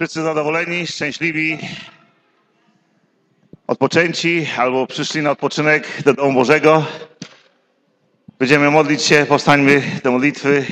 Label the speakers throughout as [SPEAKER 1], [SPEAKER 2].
[SPEAKER 1] Wszyscy zadowoleni, szczęśliwi, odpoczęci albo przyszli na odpoczynek do domu Bożego. Będziemy modlić się, powstańmy do modlitwy.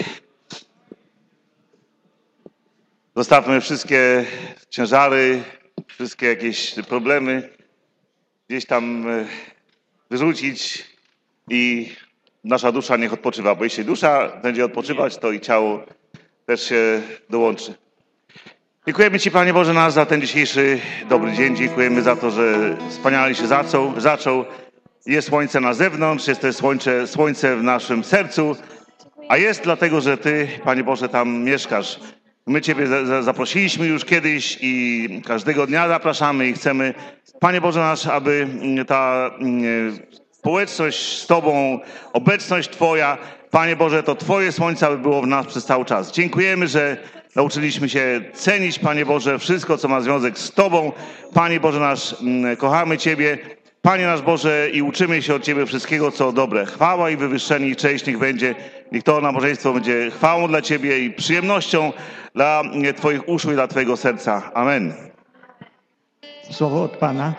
[SPEAKER 1] Zostawmy wszystkie ciężary, wszystkie jakieś problemy gdzieś tam wyrzucić i nasza dusza niech odpoczywa, bo jeśli dusza będzie odpoczywać, to i ciało też się dołączy. Dziękujemy Ci, Panie Boże, nasz za ten dzisiejszy dobry dzień. Dziękujemy za to, że wspaniale się zaczął. Jest słońce na zewnątrz, jest też słońce w naszym sercu, a jest dlatego, że Ty, Panie Boże, tam mieszkasz. My Ciebie zaprosiliśmy już kiedyś i każdego dnia zapraszamy i chcemy, Panie Boże nasz, aby ta społeczność z Tobą, obecność Twoja, Panie Boże, to Twoje słońce aby było w nas przez cały czas. Dziękujemy, że nauczyliśmy się cenić, Panie Boże, wszystko, co ma związek z Tobą. Panie Boże nasz, kochamy Ciebie, Panie nasz Boże, i uczymy się od Ciebie wszystkiego, co dobre. Chwała i wywyższenie i cześć niech będzie. Niech to nabożeństwo będzie chwałą dla Ciebie i przyjemnością dla Twoich uszu i dla Twojego serca. Amen.
[SPEAKER 2] Słowo od Pana.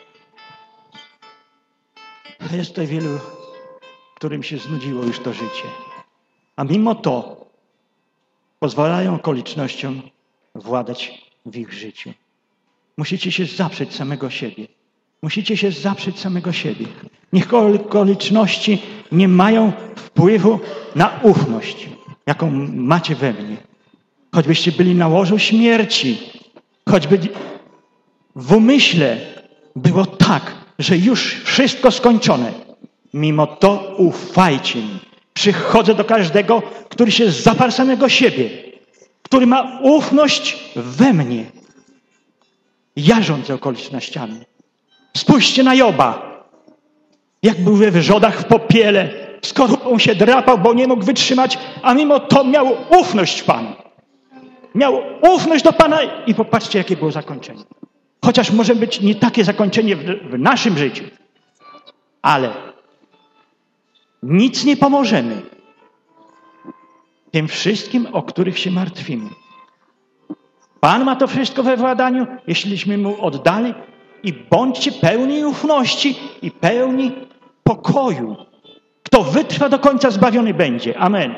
[SPEAKER 2] Jest tutaj wielu, którym się znudziło już to życie. A mimo to pozwalają okolicznościom władać w ich życiu. Musicie się zaprzeć samego siebie. Musicie się zaprzeć samego siebie. Niech okoliczności nie mają wpływu na ufność, jaką macie we mnie. Choćbyście byli na łożu śmierci, choćby w umyśle było tak, że już wszystko skończone. Mimo to ufajcie mi. Przychodzę do każdego, który się zaparł samego siebie, który ma ufność we mnie. Ja rządzę okolicznościami. Spójrzcie na Joba. Jak był we wrzodach w popiele, skorupą się drapał, bo nie mógł wytrzymać, a mimo to miał ufność w Panu. Miał ufność do Pana i popatrzcie, jakie było zakończenie. Chociaż może być nie takie zakończenie w naszym życiu, ale nic nie pomożemy tym wszystkim, o których się martwimy. Pan ma to wszystko we władaniu, jeśliśmy Mu oddali i bądźcie pełni ufności i pełni pokoju. Kto wytrwa do końca, zbawiony będzie. Amen.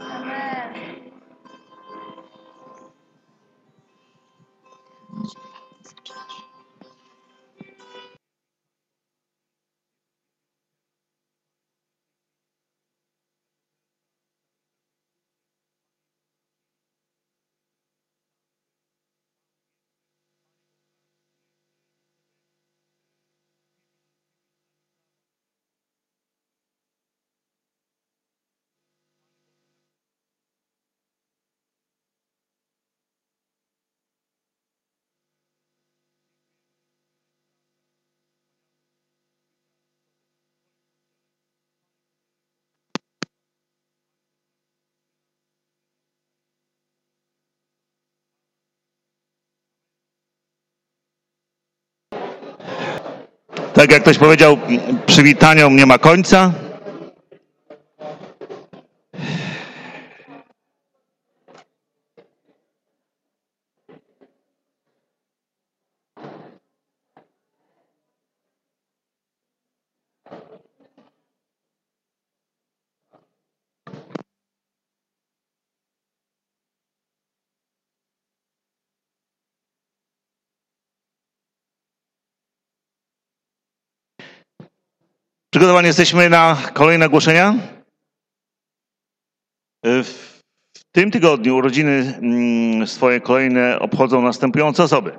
[SPEAKER 1] Tak jak ktoś powiedział, przywitaniom nie ma końca. Przygotowani jesteśmy na kolejne ogłoszenia. W tym tygodniu urodziny swoje kolejne obchodzą następujące osoby.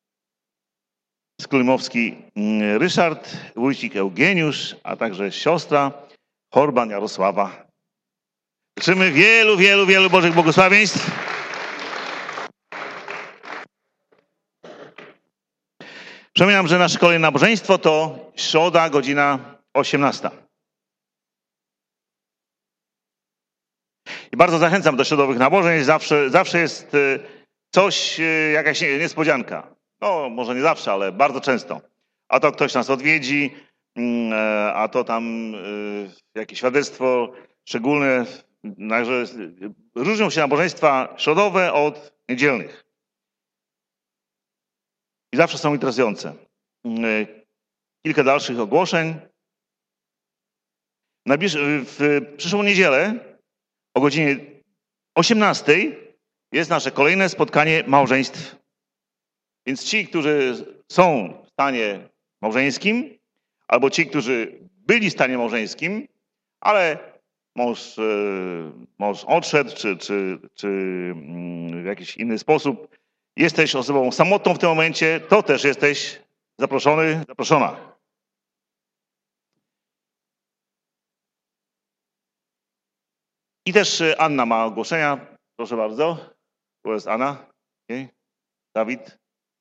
[SPEAKER 1] Sklymowski Ryszard, Wójcik Eugeniusz, a także siostra Horban Jarosława. Życzymy wielu Bożych błogosławieństw. Przypominam, że nasze kolejne nabożeństwo to środa, godzina 18. I bardzo zachęcam do środowych nabożeństw. Zawsze jest coś, jakaś niespodzianka. No, może nie zawsze, ale bardzo często. A to ktoś nas odwiedzi, a to tam jakieś świadectwo szczególne. Także różnią się nabożeństwa środowe od niedzielnych. i zawsze są interesujące. Kilka dalszych ogłoszeń. W przyszłą niedzielę o godzinie 18 jest nasze kolejne spotkanie małżeństw. Więc ci, którzy są w stanie małżeńskim, albo ci, którzy byli w stanie małżeńskim, ale mąż odszedł, czy w jakiś inny sposób jesteś osobą samotną w tym momencie, to też jesteś zaproszony, zaproszona. I też Anna ma ogłoszenia. Proszę bardzo. Tu jest Anna. Okay. Dawid.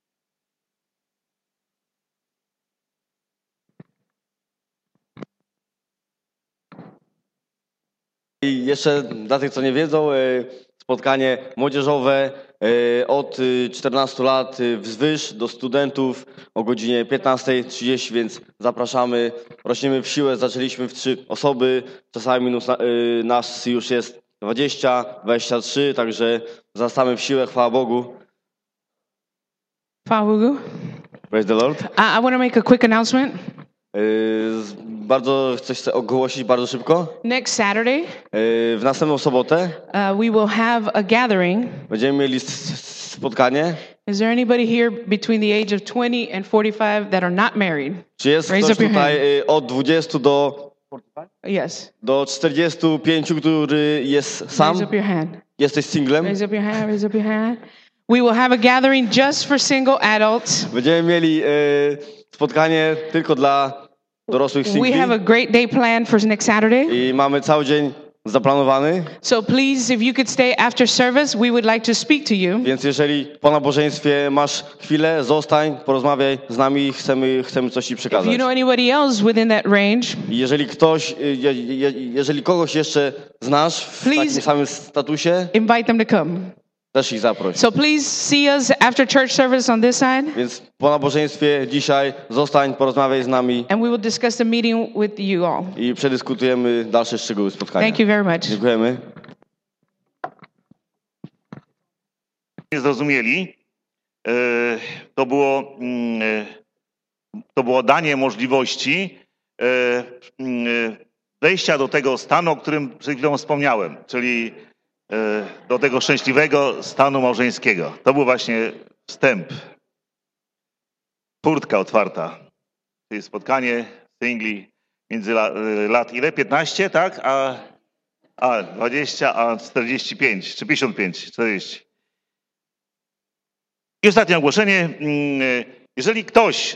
[SPEAKER 3] I jeszcze dla tych, co nie wiedzą, spotkanie młodzieżowe od 14 lat wzwyż do studentów o godzinie 15:30, więc zapraszamy, rośniemy w siłę, zaczęliśmy w 3 osoby, czasami nas już jest 20, 23, także wzrastamy w siłę, chwała Bogu.
[SPEAKER 4] Chwała Bogu.
[SPEAKER 3] Praise the Lord.
[SPEAKER 4] I want to make a quick announcement.
[SPEAKER 3] Bardzo chcę ogłosić bardzo szybko.
[SPEAKER 4] Next Saturday,
[SPEAKER 3] W następną sobotę
[SPEAKER 4] we will have a gathering.
[SPEAKER 3] będziemy mieli spotkanie.
[SPEAKER 4] Is there anybody here between the age of 20 and 45 that are not married?
[SPEAKER 3] Czy jest
[SPEAKER 4] Raise
[SPEAKER 3] ktoś
[SPEAKER 4] up your
[SPEAKER 3] tutaj od 20
[SPEAKER 4] Yes.
[SPEAKER 3] do 45, który jest sam?
[SPEAKER 4] Raise up your hand.
[SPEAKER 3] Jesteś singlem?
[SPEAKER 4] Raise up your hand. Raise up your hand. We will have a gathering just for single adults.
[SPEAKER 3] Będziemy mieli spotkanie tylko dla dorosłych
[SPEAKER 4] We
[SPEAKER 3] singli
[SPEAKER 4] have a great day planned for next Saturday.
[SPEAKER 3] i mamy cały dzień zaplanowany,
[SPEAKER 4] So please, if you could stay after service, we would like to speak to you.
[SPEAKER 3] więc jeżeli po nabożeństwie masz chwilę, zostań, porozmawiaj z nami, chcemy coś Ci
[SPEAKER 4] If
[SPEAKER 3] przekazać.
[SPEAKER 4] you know anybody else within that range,
[SPEAKER 3] I jeżeli kogoś jeszcze znasz w takim
[SPEAKER 4] Please.
[SPEAKER 3] samym statusie,
[SPEAKER 4] invite them to come.
[SPEAKER 3] też ich zaproś.
[SPEAKER 4] So please see us after church service on this side,
[SPEAKER 3] Więc po nabożeństwie dzisiaj zostań, porozmawiaj z nami
[SPEAKER 4] and we will discuss the meeting with you all.
[SPEAKER 3] i przedyskutujemy dalsze szczegóły spotkania.
[SPEAKER 4] Thank you very much.
[SPEAKER 3] Dziękujemy.
[SPEAKER 1] Nie zrozumieli, to było danie możliwości wejścia do tego stanu, o którym przed chwilą wspomniałem, czyli do tego szczęśliwego stanu małżeńskiego. To był właśnie wstęp. Furtka otwarta. Czyli spotkanie singli między lat ile? 15, tak? A 20, a 45, czy 55, 40. I ostatnie ogłoszenie. Jeżeli ktoś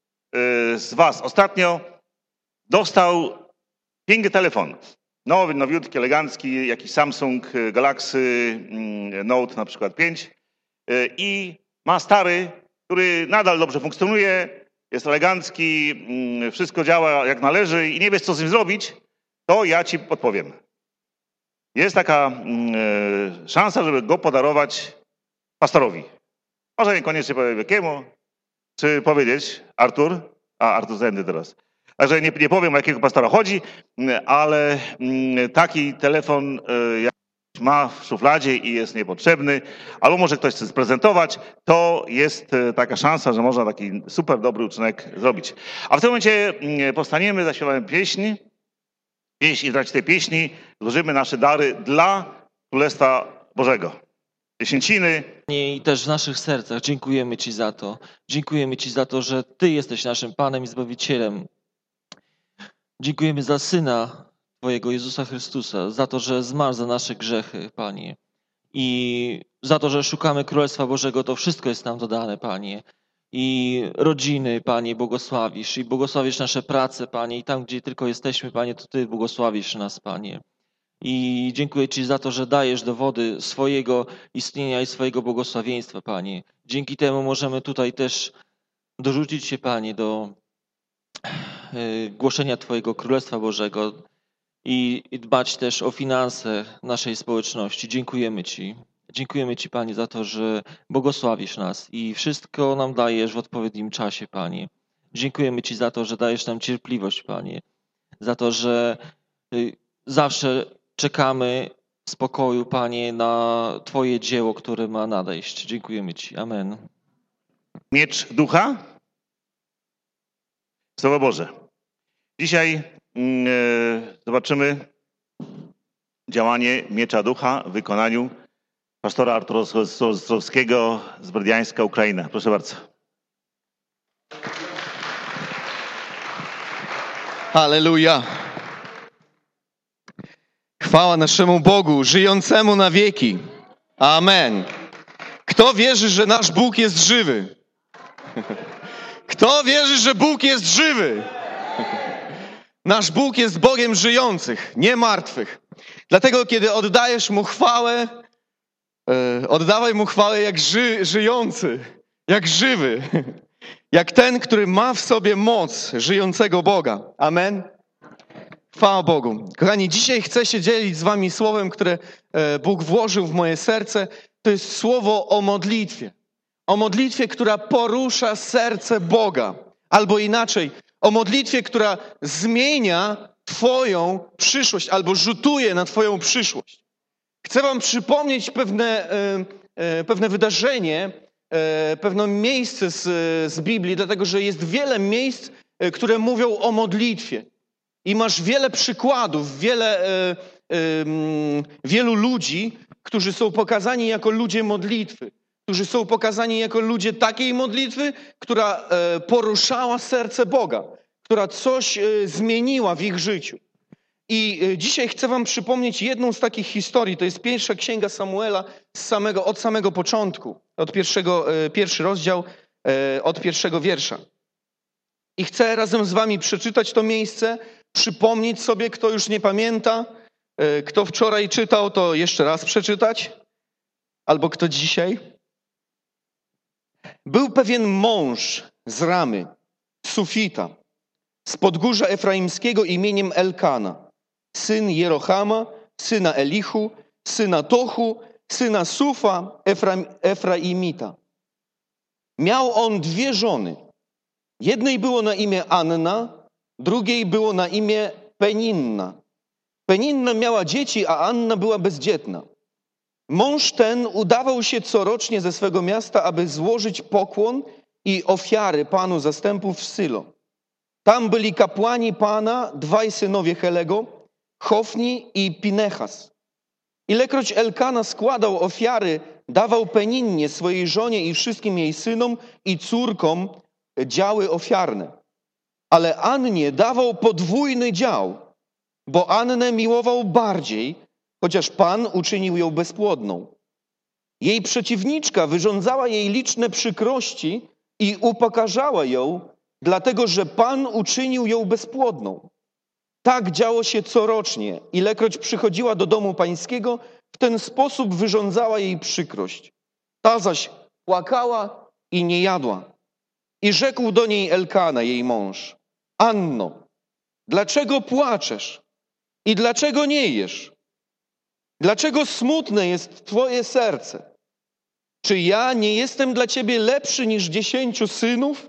[SPEAKER 1] z Was ostatnio dostał piękny telefon, nowy, nowiutki, elegancki, jakiś Samsung Galaxy Note na przykład 5 i ma stary, który nadal dobrze funkcjonuje, jest elegancki, wszystko działa jak należy i nie wiesz, co z nim zrobić, to ja Ci podpowiem. Jest taka szansa, żeby go podarować pastorowi. Może niekoniecznie powiem jakiemu, czy powiedzieć Artur Zendy teraz. Także nie powiem, o jakiego pastora chodzi, ale taki telefon jak ma w szufladzie i jest niepotrzebny, albo może ktoś chce sprezentować, to jest taka szansa, że można taki super dobry uczynek zrobić. A w tym momencie powstaniemy, zaśpiewamy pieśń i w trakcie tej pieśni złożymy nasze dary dla Królestwa Bożego. Dziesięciny.
[SPEAKER 5] I też w naszych sercach dziękujemy Ci za to. Dziękujemy Ci za to, że Ty jesteś naszym Panem i Zbawicielem. Dziękujemy za Syna Twojego, Jezusa Chrystusa, za to, że zmarł za nasze grzechy, Panie. I za to, że szukamy Królestwa Bożego, to wszystko jest nam dodane, Panie. I rodziny, Panie, błogosławisz. I błogosławisz nasze prace, Panie. I tam, gdzie tylko jesteśmy, Panie, to Ty błogosławisz nas, Panie. I dziękuję Ci za to, że dajesz dowody swojego istnienia i swojego błogosławieństwa, Panie. Dzięki temu możemy tutaj też dorzucić się, Panie, do głoszenia Twojego Królestwa Bożego i dbać też o finanse naszej społeczności. Dziękujemy Ci. Dziękujemy Ci, Panie, za to, że błogosławisz nas i wszystko nam dajesz w odpowiednim czasie, Panie. Dziękujemy Ci za to, że dajesz nam cierpliwość, Panie. Za to, że zawsze czekamy w spokoju, Panie, na Twoje dzieło, które ma nadejść. Dziękujemy Ci. Amen.
[SPEAKER 1] Miecz ducha? Słowo Boże. Dzisiaj zobaczymy działanie miecza ducha w wykonaniu pastora Artura Ostrowskiego z Berdiańska, Ukraina. Proszę bardzo.
[SPEAKER 6] Halleluja. Chwała naszemu Bogu, żyjącemu na wieki. Amen. Kto wierzy, że nasz Bóg jest żywy? Kto wierzy, że Bóg jest żywy? Nasz Bóg jest Bogiem żyjących, nie martwych. Dlatego, kiedy oddajesz Mu chwałę, oddawaj Mu chwałę jak żyjący, jak żywy. Jak ten, który ma w sobie moc żyjącego Boga. Amen. Chwała Bogu. Kochani, dzisiaj chcę się dzielić z wami słowem, które Bóg włożył w moje serce. To jest słowo o modlitwie. O modlitwie, która porusza serce Boga. Albo inaczej, o modlitwie, która zmienia twoją przyszłość albo rzutuje na twoją przyszłość. Chcę wam przypomnieć pewne wydarzenie, pewne miejsce z Biblii, dlatego że jest wiele miejsc, które mówią o modlitwie. I masz wiele przykładów, wielu ludzi, którzy są pokazani jako ludzie modlitwy, którzy są pokazani jako ludzie takiej modlitwy, która poruszała serce Boga, która coś zmieniła w ich życiu. I dzisiaj chcę wam przypomnieć jedną z takich historii. To jest pierwsza księga Samuela od samego początku, pierwszy rozdział, od pierwszego wiersza. I chcę razem z wami przeczytać to miejsce, przypomnieć sobie, kto już nie pamięta, kto wczoraj czytał, to jeszcze raz przeczytać, albo kto dzisiaj. Był pewien mąż z Ramy, Sufita, z podgórza Efraimskiego imieniem Elkana, syn Jerohama, syna Elihu, syna Tochu, syna Sufa, Efraimita. Miał on 2 żony. Jednej było na imię Anna, drugiej było na imię Peninna. Peninna miała dzieci, a Anna była bezdzietna. Mąż ten udawał się corocznie ze swego miasta, aby złożyć pokłon i ofiary Panu zastępów w Sylo. Tam byli kapłani Pana, 2 synowie Helego, Hofni i Pinechas. Ilekroć Elkana składał ofiary, dawał Peninnie, swojej żonie i wszystkim jej synom i córkom działy ofiarne. Ale Annie dawał podwójny dział, bo Annę miłował bardziej, chociaż Pan uczynił ją bezpłodną. Jej przeciwniczka wyrządzała jej liczne przykrości i upokarzała ją, dlatego że Pan uczynił ją bezpłodną. Tak działo się corocznie. Ilekroć przychodziła do domu pańskiego, w ten sposób wyrządzała jej przykrość. Ta zaś płakała i nie jadła. I rzekł do niej Elkana, jej mąż: Anno, dlaczego płaczesz i dlaczego nie jesz? Dlaczego smutne jest twoje serce? Czy ja nie jestem dla ciebie lepszy niż 10 synów?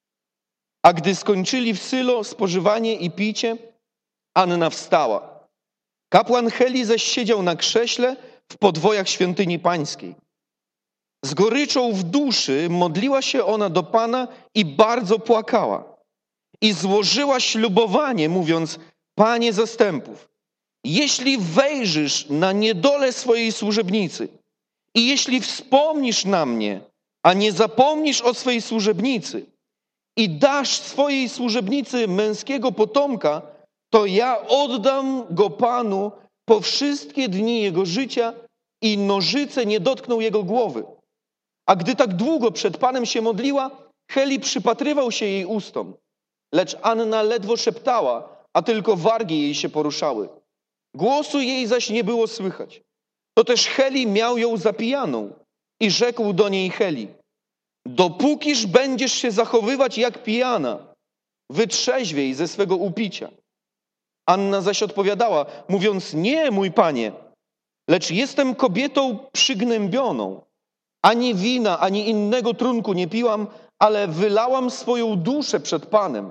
[SPEAKER 6] A gdy skończyli w Sylo spożywanie i picie, Anna wstała. Kapłan Heli zaś siedział na krześle w podwojach świątyni pańskiej. Z goryczą w duszy modliła się ona do Pana i bardzo płakała. I złożyła ślubowanie, mówiąc: Panie zastępów, jeśli wejrzysz na niedolę swojej służebnicy i jeśli wspomnisz na mnie, a nie zapomnisz o swej służebnicy i dasz swojej służebnicy męskiego potomka, to ja oddam go Panu po wszystkie dni jego życia i nożyce nie dotkną jego głowy. A gdy tak długo przed Panem się modliła, Heli przypatrywał się jej ustom. Lecz Anna ledwo szeptała, a tylko wargi jej się poruszały. Głosu jej zaś nie było słychać. To też Heli miał ją zapijaną i rzekł do niej Heli: dopókiż będziesz się zachowywać jak pijana, wytrzeźwiej ze swego upicia. Anna zaś odpowiadała, mówiąc: nie, mój panie, lecz jestem kobietą przygnębioną. Ani wina, ani innego trunku nie piłam, ale wylałam swoją duszę przed Panem.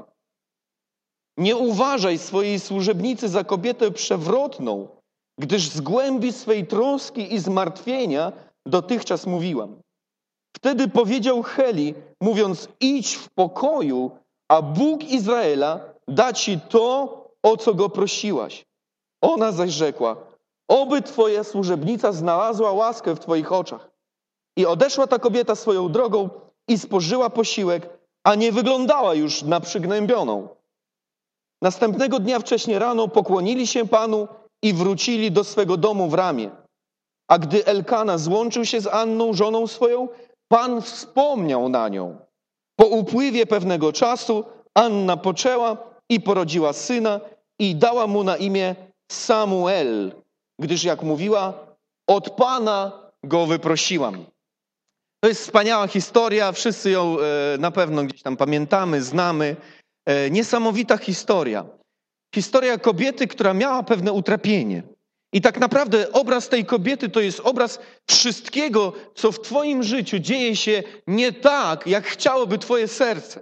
[SPEAKER 6] Nie uważaj swojej służebnicy za kobietę przewrotną, gdyż z głębi swej troski i zmartwienia dotychczas mówiłam. Wtedy powiedział Heli, mówiąc, idź w pokoju, a Bóg Izraela da ci to, o co go prosiłaś. Ona zaś rzekła, oby twoja służebnica znalazła łaskę w twoich oczach. I odeszła ta kobieta swoją drogą i spożyła posiłek, a nie wyglądała już na przygnębioną. Następnego dnia wcześnie rano pokłonili się Panu i wrócili do swego domu w Ramie. A gdy Elkana złączył się z Anną, żoną swoją, Pan wspomniał na nią. Po upływie pewnego czasu Anna poczęła i porodziła syna i dała mu na imię Samuel, gdyż jak mówiła, od Pana go wyprosiłam. To jest wspaniała historia, wszyscy ją na pewno gdzieś tam pamiętamy, znamy. Niesamowita historia. Historia kobiety, która miała pewne utrapienie. I tak naprawdę obraz tej kobiety to jest obraz wszystkiego, co w twoim życiu dzieje się nie tak, jak chciałoby twoje serce.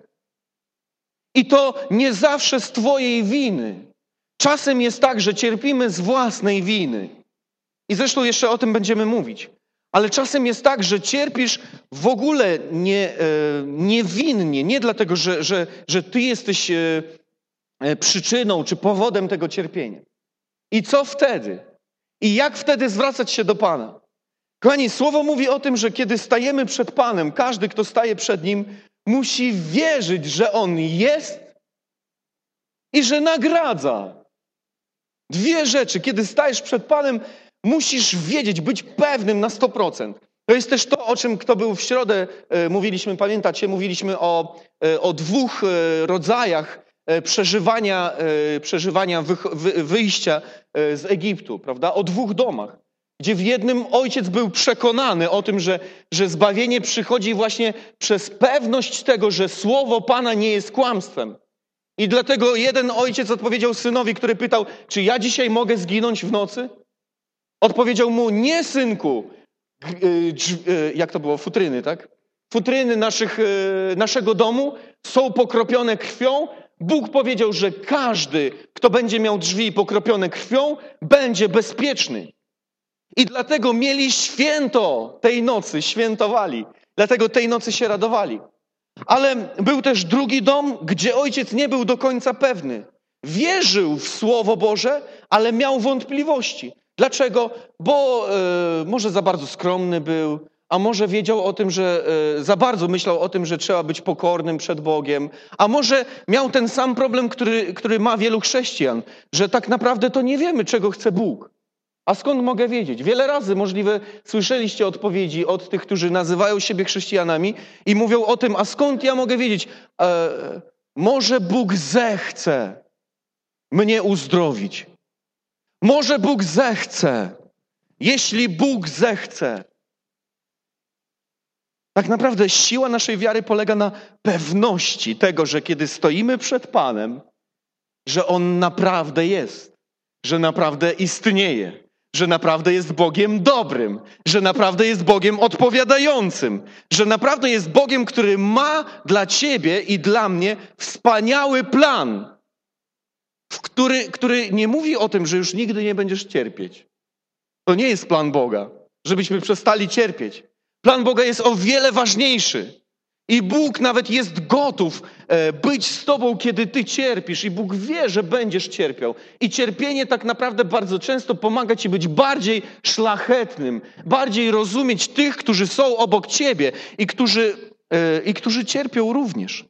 [SPEAKER 6] I to nie zawsze z twojej winy. Czasem jest tak, że cierpimy z własnej winy. I zresztą jeszcze o tym będziemy mówić. Ale czasem jest tak, że cierpisz w ogóle niewinnie, nie dlatego, że ty jesteś przyczyną czy powodem tego cierpienia. I co wtedy? I jak wtedy zwracać się do Pana? Kochani, Słowo mówi o tym, że kiedy stajemy przed Panem, każdy, kto staje przed Nim, musi wierzyć, że On jest i że nagradza. Dwie rzeczy. Kiedy stajesz przed Panem, musisz wiedzieć, być pewnym na 100%. To jest też to, o czym kto był w środę, mówiliśmy, pamiętacie, mówiliśmy o dwóch rodzajach przeżywania wyjścia z Egiptu, prawda? O dwóch domach, gdzie w jednym ojciec był przekonany o tym, że zbawienie przychodzi właśnie przez pewność tego, że słowo Pana nie jest kłamstwem. I dlatego jeden ojciec odpowiedział synowi, który pytał, czy ja dzisiaj mogę zginąć w nocy? Odpowiedział mu, nie synku, jak to było, futryny, tak? Futryny naszego domu są pokropione krwią. Bóg powiedział, że każdy, kto będzie miał drzwi pokropione krwią, będzie bezpieczny. I dlatego mieli święto tej nocy, świętowali. Dlatego tej nocy się radowali. Ale był też drugi dom, gdzie ojciec nie był do końca pewny. Wierzył w Słowo Boże, ale miał wątpliwości. Dlaczego? Bo może za bardzo skromny był, a może wiedział o tym, że za bardzo myślał o tym, że trzeba być pokornym przed Bogiem, a może miał ten sam problem, który ma wielu chrześcijan, że tak naprawdę to nie wiemy, czego chce Bóg. A skąd mogę wiedzieć? Wiele razy możliwe słyszeliście odpowiedzi od tych, którzy nazywają siebie chrześcijanami i mówią o tym, a skąd ja mogę wiedzieć? Może Bóg zechce mnie uzdrowić. Może Bóg zechce. Jeśli Bóg zechce. Tak naprawdę siła naszej wiary polega na pewności tego, że kiedy stoimy przed Panem, że On naprawdę jest, że naprawdę istnieje, że naprawdę jest Bogiem dobrym, że naprawdę jest Bogiem odpowiadającym, że naprawdę jest Bogiem, który ma dla ciebie i dla mnie wspaniały plan, który nie mówi o tym, że już nigdy nie będziesz cierpieć. To nie jest plan Boga, żebyśmy przestali cierpieć. Plan Boga jest o wiele ważniejszy. I Bóg nawet jest gotów być z tobą, kiedy ty cierpisz. I Bóg wie, że będziesz cierpiał. I cierpienie tak naprawdę bardzo często pomaga ci być bardziej szlachetnym, bardziej rozumieć tych, którzy są obok ciebie i którzy cierpią również.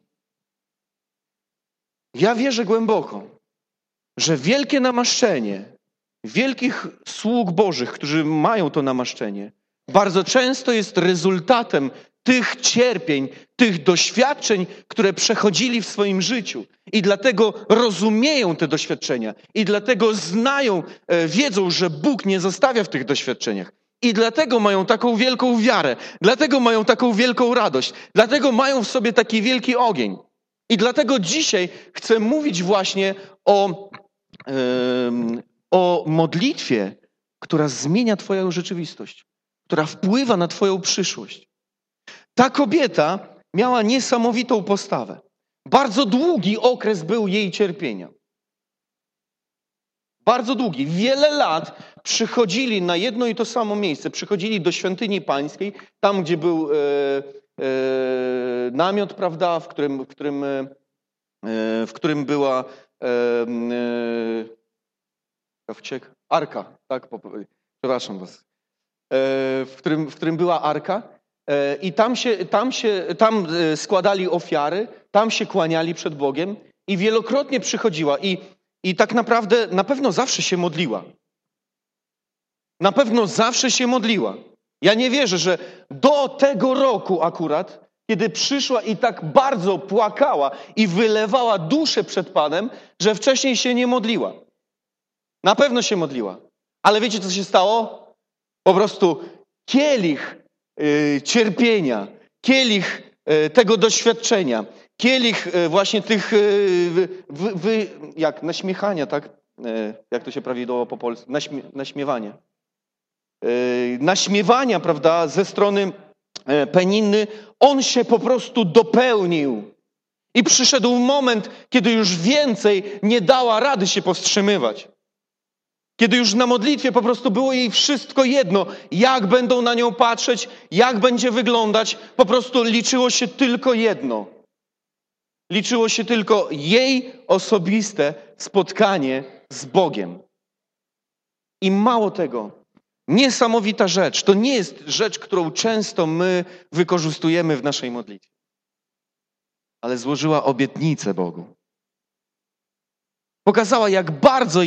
[SPEAKER 6] Ja wierzę głęboko, że wielkie namaszczenie, wielkich sług Bożych, którzy mają to namaszczenie, bardzo często jest rezultatem tych cierpień, tych doświadczeń, które przechodzili w swoim życiu. I dlatego rozumieją te doświadczenia. I dlatego znają, wiedzą, że Bóg nie zostawia w tych doświadczeniach. I dlatego mają taką wielką wiarę. Dlatego mają taką wielką radość. Dlatego mają w sobie taki wielki ogień. I dlatego dzisiaj chcę mówić właśnie o modlitwie, która zmienia twoją rzeczywistość, która wpływa na twoją przyszłość. Ta kobieta miała niesamowitą postawę. Bardzo długi okres był jej cierpienia. Bardzo długi. Wiele lat przychodzili na jedno i to samo miejsce. Przychodzili do świątyni pańskiej, tam gdzie był namiot, prawda, w którym była arka, tak? Przepraszam was. W którym była arka. I tam składali ofiary, tam się kłaniali przed Bogiem i wielokrotnie przychodziła i tak naprawdę na pewno zawsze się modliła. Na pewno zawsze się modliła. Ja nie wierzę, że do tego roku akurat, kiedy przyszła i tak bardzo płakała i wylewała duszę przed Panem, że wcześniej się nie modliła. Na pewno się modliła. Ale wiecie, co się stało? Po prostu kielich cierpienia, kielich tego doświadczenia, kielich właśnie tych jak naśmiechania, tak? Jak to się prawidłowo po polsku? Naśmiewanie. Naśmiewania, prawda, ze strony Peninny, on się po prostu dopełnił. I przyszedł moment, kiedy już więcej nie dała rady się powstrzymywać. Kiedy już na modlitwie po prostu było jej wszystko jedno, jak będą na nią patrzeć, jak będzie wyglądać, po prostu liczyło się tylko jedno. Liczyło się tylko jej osobiste spotkanie z Bogiem. I mało tego, niesamowita rzecz, to nie jest rzecz, którą często my wykorzystujemy w naszej modlitwie. Ale złożyła obietnicę Bogu. Pokazała, jak bardzo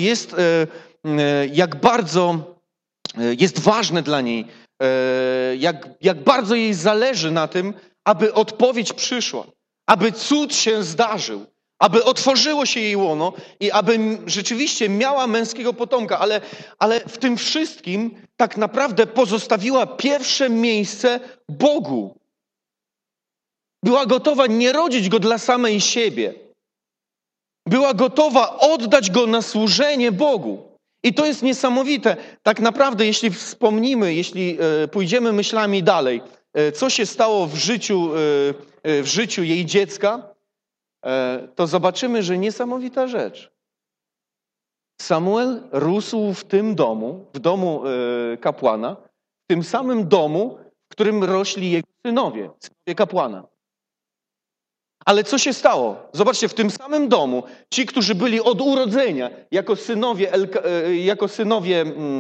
[SPEAKER 6] jest ważne dla niej, jak bardzo jej zależy na tym, aby odpowiedź przyszła, aby cud się zdarzył, aby otworzyło się jej łono i aby rzeczywiście miała męskiego potomka, ale w tym wszystkim tak naprawdę pozostawiła pierwsze miejsce Bogu. Była gotowa nie rodzić go dla samej siebie. Była gotowa oddać go na służenie Bogu. I to jest niesamowite. Tak naprawdę, jeśli wspomnimy, jeśli pójdziemy myślami dalej, co się stało w życiu jej dziecka, to zobaczymy, że niesamowita rzecz. Samuel rósł w tym domu, w domu kapłana, w tym samym domu, w którym rośli jego synowie kapłana. Ale co się stało? Zobaczcie, w tym samym domu ci, którzy byli od urodzenia jako synowie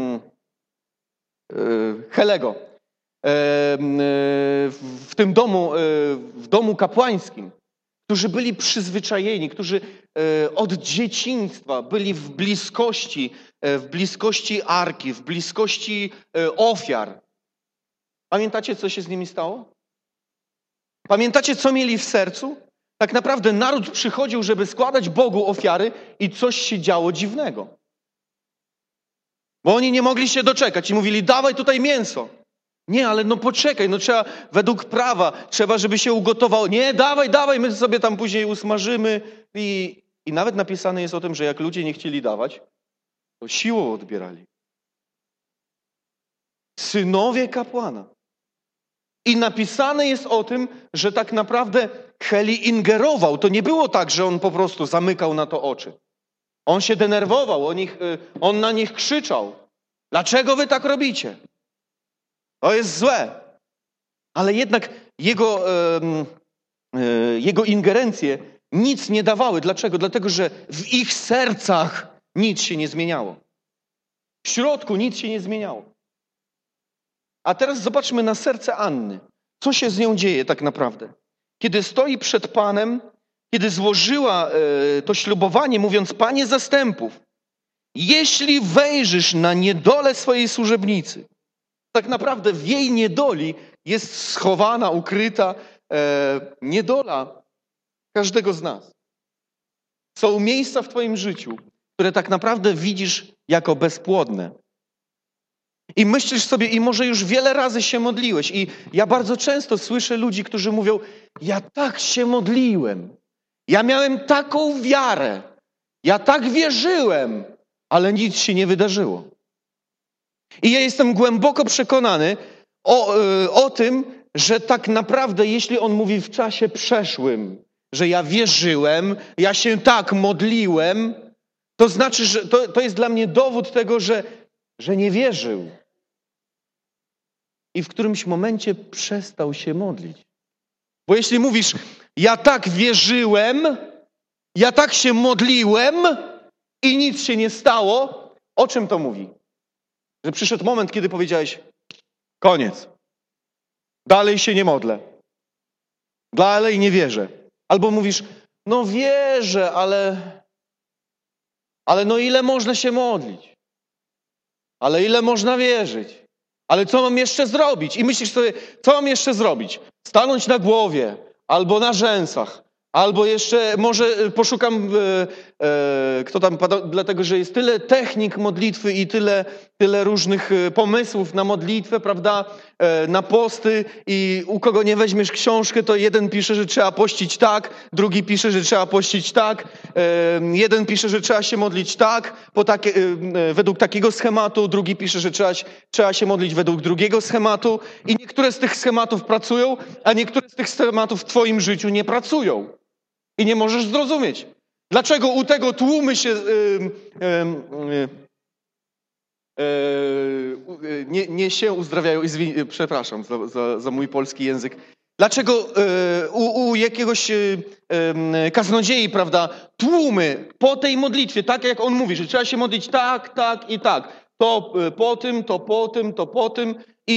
[SPEAKER 6] Helego, w tym domu, w domu kapłańskim, którzy byli przyzwyczajeni, którzy od dzieciństwa byli w bliskości arki, w bliskości ofiar. Pamiętacie, co się z nimi stało? Pamiętacie, co mieli w sercu? Tak naprawdę naród przychodził, żeby składać Bogu ofiary i coś się działo dziwnego. Bo oni nie mogli się doczekać i mówili, dawaj tutaj mięso. Nie, ale no poczekaj, no trzeba według prawa, trzeba, żeby się ugotowało. Nie, dawaj, my sobie tam później usmażymy. I nawet napisane jest o tym, że jak ludzie nie chcieli dawać, to siłą odbierali. Synowie kapłana. I napisane jest o tym, że tak naprawdę Heli ingerował. To nie było tak, że on po prostu zamykał na to oczy. On się denerwował, on na nich krzyczał. Dlaczego wy tak robicie? To jest złe. Ale jednak jego ingerencje nic nie dawały. Dlaczego? Dlatego, że w ich sercach nic się nie zmieniało. W środku nic się nie zmieniało. A teraz zobaczmy na serce Anny. Co się z nią dzieje tak naprawdę? Kiedy stoi przed Panem, kiedy złożyła to ślubowanie, mówiąc, Panie zastępów, jeśli wejrzysz na niedolę swojej służebnicy, tak naprawdę w jej niedoli jest schowana, ukryta niedola każdego z nas. Są miejsca w twoim życiu, które tak naprawdę widzisz jako bezpłodne. I myślisz sobie, i może już wiele razy się modliłeś. I ja bardzo często słyszę ludzi, którzy mówią, ja tak się modliłem. Ja miałem taką wiarę. Ja tak wierzyłem, ale nic się nie wydarzyło. I ja jestem głęboko przekonany o tym, że tak naprawdę, jeśli on mówi w czasie przeszłym, że ja wierzyłem, ja się tak modliłem, to znaczy, że to jest dla mnie dowód tego, że że nie wierzył. I w którymś momencie przestał się modlić. Bo jeśli mówisz, ja tak wierzyłem, ja tak się modliłem i nic się nie stało, o czym to mówi? Że przyszedł moment, kiedy powiedziałeś, koniec. Dalej się nie modlę. Dalej nie wierzę. Albo mówisz, no wierzę, ale no ile można się modlić? Ale ile można wierzyć? Ale co mam jeszcze zrobić? I myślisz sobie, co mam jeszcze zrobić? Stanąć na głowie, albo na rzęsach, albo jeszcze może poszukam, kto tam pada, dlatego że jest tyle technik modlitwy i tyle różnych pomysłów na modlitwę, prawda, na posty i u kogo nie weźmiesz książkę, to jeden pisze, że trzeba pościć tak, drugi pisze, że trzeba pościć tak, jeden pisze, że trzeba się modlić tak, według takiego schematu, drugi pisze, że trzeba się modlić według drugiego schematu i niektóre z tych schematów pracują, a niektóre z tych schematów w twoim życiu nie pracują. I nie możesz zrozumieć. Dlaczego u tego tłumy się nie się uzdrawiają, przepraszam za mój polski język. Dlaczego u jakiegoś kaznodziei, prawda, tłumy po tej modlitwie, tak jak on mówi, że trzeba się modlić tak, tak i tak. To po tym, to po tym, to po tym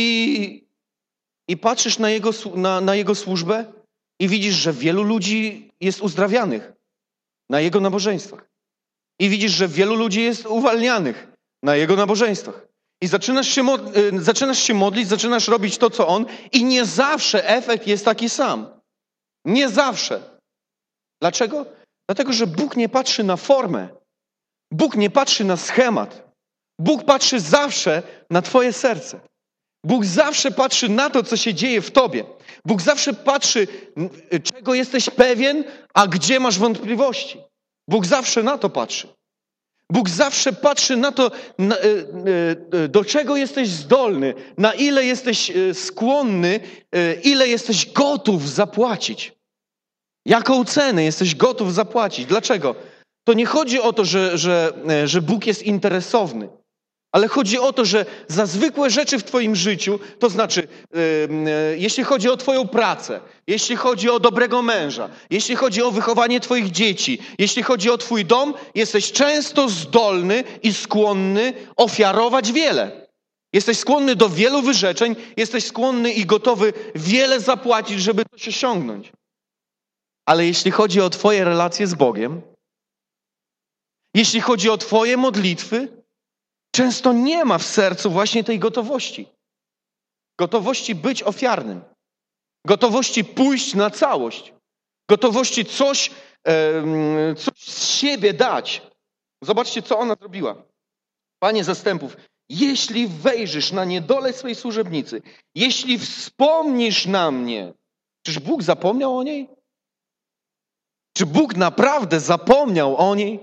[SPEAKER 6] i patrzysz na jego służbę i widzisz, że wielu ludzi jest uzdrawianych na jego nabożeństwach. I widzisz, że wielu ludzi jest uwalnianych na jego nabożeństwach. I zaczynasz się modlić, zaczynasz robić to, co on i nie zawsze efekt jest taki sam. Nie zawsze. Dlaczego? Dlatego, że Bóg nie patrzy na formę. Bóg nie patrzy na schemat. Bóg patrzy zawsze na twoje serce. Bóg zawsze patrzy na to, co się dzieje w tobie. Bóg zawsze patrzy, czego jesteś pewien, a gdzie masz wątpliwości. Bóg zawsze na to patrzy. Bóg zawsze patrzy na to, do czego jesteś zdolny, na ile jesteś skłonny, ile jesteś gotów zapłacić. Jaką cenę jesteś gotów zapłacić? Dlaczego? To nie chodzi o to, że Bóg jest interesowny. Ale chodzi o to, że za zwykłe rzeczy w twoim życiu, to znaczy, jeśli chodzi o twoją pracę, jeśli chodzi o dobrego męża, jeśli chodzi o wychowanie twoich dzieci, jeśli chodzi o twój dom, jesteś często zdolny i skłonny ofiarować wiele. Jesteś skłonny do wielu wyrzeczeń, jesteś skłonny i gotowy wiele zapłacić, żeby coś osiągnąć. Ale jeśli chodzi o twoje relacje z Bogiem, jeśli chodzi o twoje modlitwy, często nie ma w sercu właśnie tej gotowości. Gotowości być ofiarnym. Gotowości pójść na całość. Gotowości coś z siebie dać. Zobaczcie, co ona zrobiła. Panie zastępów, jeśli wejrzysz na niedolę swej służebnicy, jeśli wspomnisz na mnie, czyż Bóg zapomniał o niej? Czy Bóg naprawdę zapomniał o niej?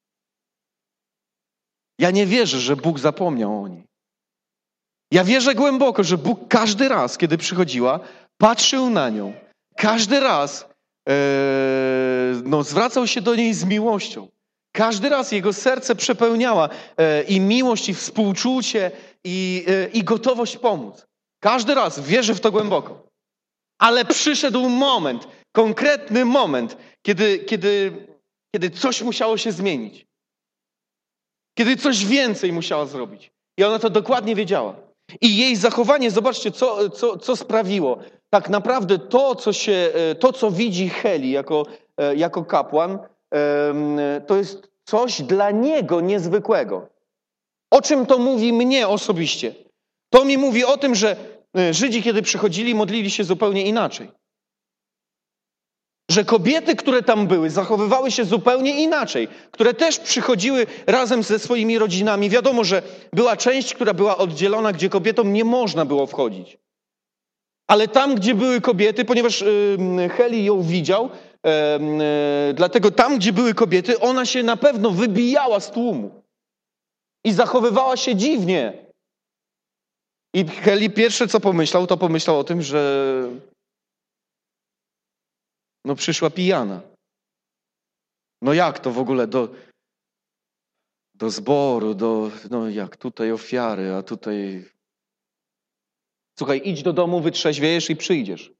[SPEAKER 6] Ja nie wierzę, że Bóg zapomniał o niej. Ja wierzę głęboko, że Bóg każdy raz, kiedy przychodziła, patrzył na nią. Każdy raz zwracał się do niej z miłością. Każdy raz jego serce przepełniała i miłość, i współczucie, i gotowość pomóc. Każdy raz wierzę w to głęboko. Ale przyszedł moment, konkretny moment, kiedy coś musiało się zmienić. Kiedy coś więcej musiała zrobić. I ona to dokładnie wiedziała. I jej zachowanie, zobaczcie, co sprawiło. Tak naprawdę to, co widzi Heli jako kapłan, to jest coś dla niego niezwykłego. O czym to mówi mnie osobiście? To mi mówi o tym, że Żydzi, kiedy przychodzili, modlili się zupełnie inaczej. Że kobiety, które tam były, zachowywały się zupełnie inaczej, które też przychodziły razem ze swoimi rodzinami. Wiadomo, że była część, która była oddzielona, gdzie kobietom nie można było wchodzić. Ale tam, gdzie były kobiety, ponieważ Heli ją widział, dlatego tam, gdzie były kobiety, ona się na pewno wybijała z tłumu. I zachowywała się dziwnie. I Heli pierwsze, co pomyślał, to pomyślał o tym, że przyszła pijana. No jak to w ogóle do zboru, no jak tutaj ofiary, a tutaj... Słuchaj, idź do domu, wytrzeźwiejesz i przyjdziesz.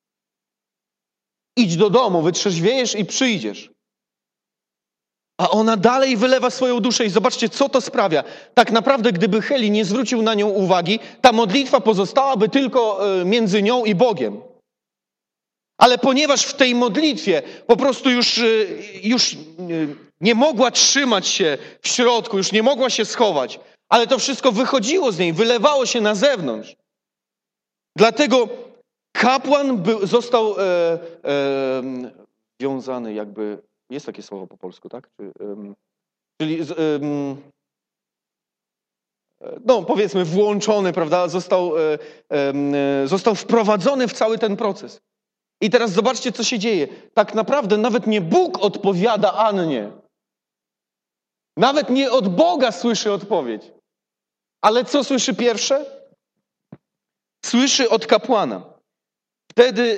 [SPEAKER 6] Idź do domu, wytrzeźwiejesz i przyjdziesz. A ona dalej wylewa swoją duszę i zobaczcie, co to sprawia. Tak naprawdę, gdyby Heli nie zwrócił na nią uwagi, ta modlitwa pozostałaby tylko między nią i Bogiem. Ale ponieważ w tej modlitwie po prostu już nie mogła trzymać się w środku, już nie mogła się schować, ale to wszystko wychodziło z niej, wylewało się na zewnątrz. Dlatego kapłan został wiązany jakby, jest takie słowo po polsku, tak? Czyli no powiedzmy włączony, prawda? Został wprowadzony w cały ten proces. I teraz zobaczcie, co się dzieje. Tak naprawdę nawet nie Bóg odpowiada Annie. Nawet nie od Boga słyszy odpowiedź. Ale co słyszy pierwsze? Słyszy od kapłana. Wtedy,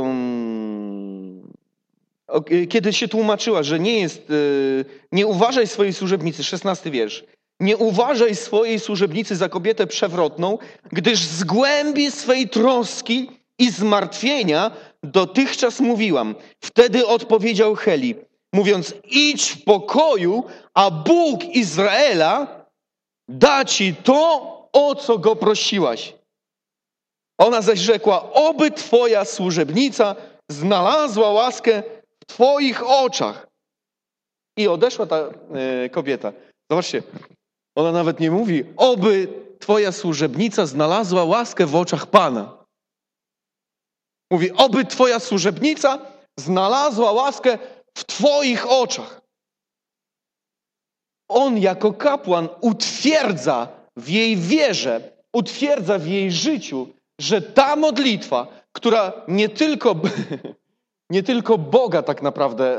[SPEAKER 6] kiedy się tłumaczyła, że nie uważaj swojej służebnicy, 16 wiersz, nie uważaj swojej służebnicy za kobietę przewrotną, gdyż z głębi swej troski i zmartwienia dotychczas mówiłam. Wtedy odpowiedział Heli, mówiąc, idź w pokoju, a Bóg Izraela da ci to, o co go prosiłaś. Ona zaś rzekła, oby twoja służebnica znalazła łaskę w twoich oczach. I odeszła ta kobieta. Zobaczcie, ona nawet nie mówi, oby twoja służebnica znalazła łaskę w oczach Pana. Mówi, oby twoja służebnica znalazła łaskę w twoich oczach. On jako kapłan utwierdza w jej wierze, utwierdza w jej życiu, że ta modlitwa, która nie tylko Boga tak naprawdę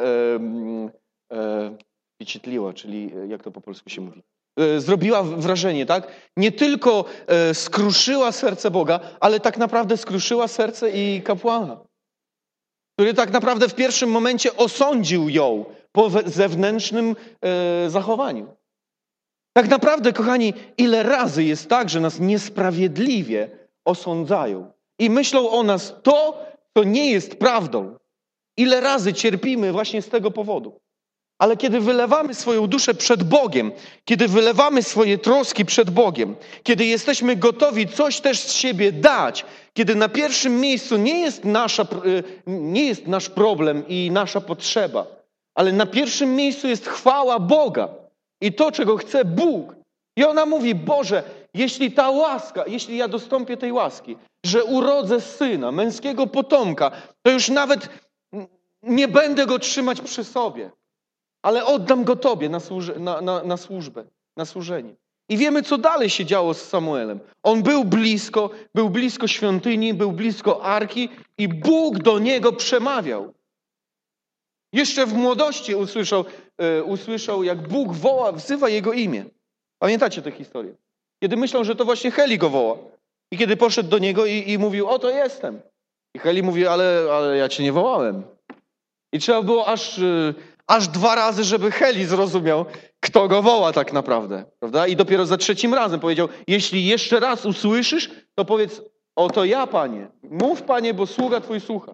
[SPEAKER 6] wpечатлила, czyli jak to po polsku się mówi, zrobiła wrażenie, tak? Nie tylko skruszyła serce Boga, ale tak naprawdę skruszyła serce i kapłana, który tak naprawdę w pierwszym momencie osądził ją po zewnętrznym zachowaniu. Tak naprawdę, kochani, ile razy jest tak, że nas niesprawiedliwie osądzają i myślą o nas to, co nie jest prawdą. Ile razy cierpimy właśnie z tego powodu. Ale kiedy wylewamy swoją duszę przed Bogiem, kiedy wylewamy swoje troski przed Bogiem, kiedy jesteśmy gotowi coś też z siebie dać, kiedy na pierwszym miejscu nie jest nasz problem i nasza potrzeba, ale na pierwszym miejscu jest chwała Boga i to, czego chce Bóg. I ona mówi, Boże, jeśli ta łaska, jeśli ja dostąpię tej łaski, że urodzę syna, męskiego potomka, to już nawet nie będę go trzymać przy sobie, ale oddam go Tobie na służbę, na służenie. I wiemy, co dalej się działo z Samuelem. On był blisko świątyni, był blisko arki i Bóg do niego przemawiał. Jeszcze w młodości usłyszał, jak Bóg wzywa jego imię. Pamiętacie tę historię? Kiedy myślą, że to właśnie Heli go woła. I kiedy poszedł do niego i mówił, oto jestem. I Heli mówi, ale ja cię nie wołałem. I trzeba było aż 2 razy, żeby Heli zrozumiał, kto go woła tak naprawdę. Prawda? I dopiero za 3. razem powiedział, jeśli jeszcze raz usłyszysz, to powiedz, oto ja, Panie. Mów, Panie, bo sługa Twój słucha.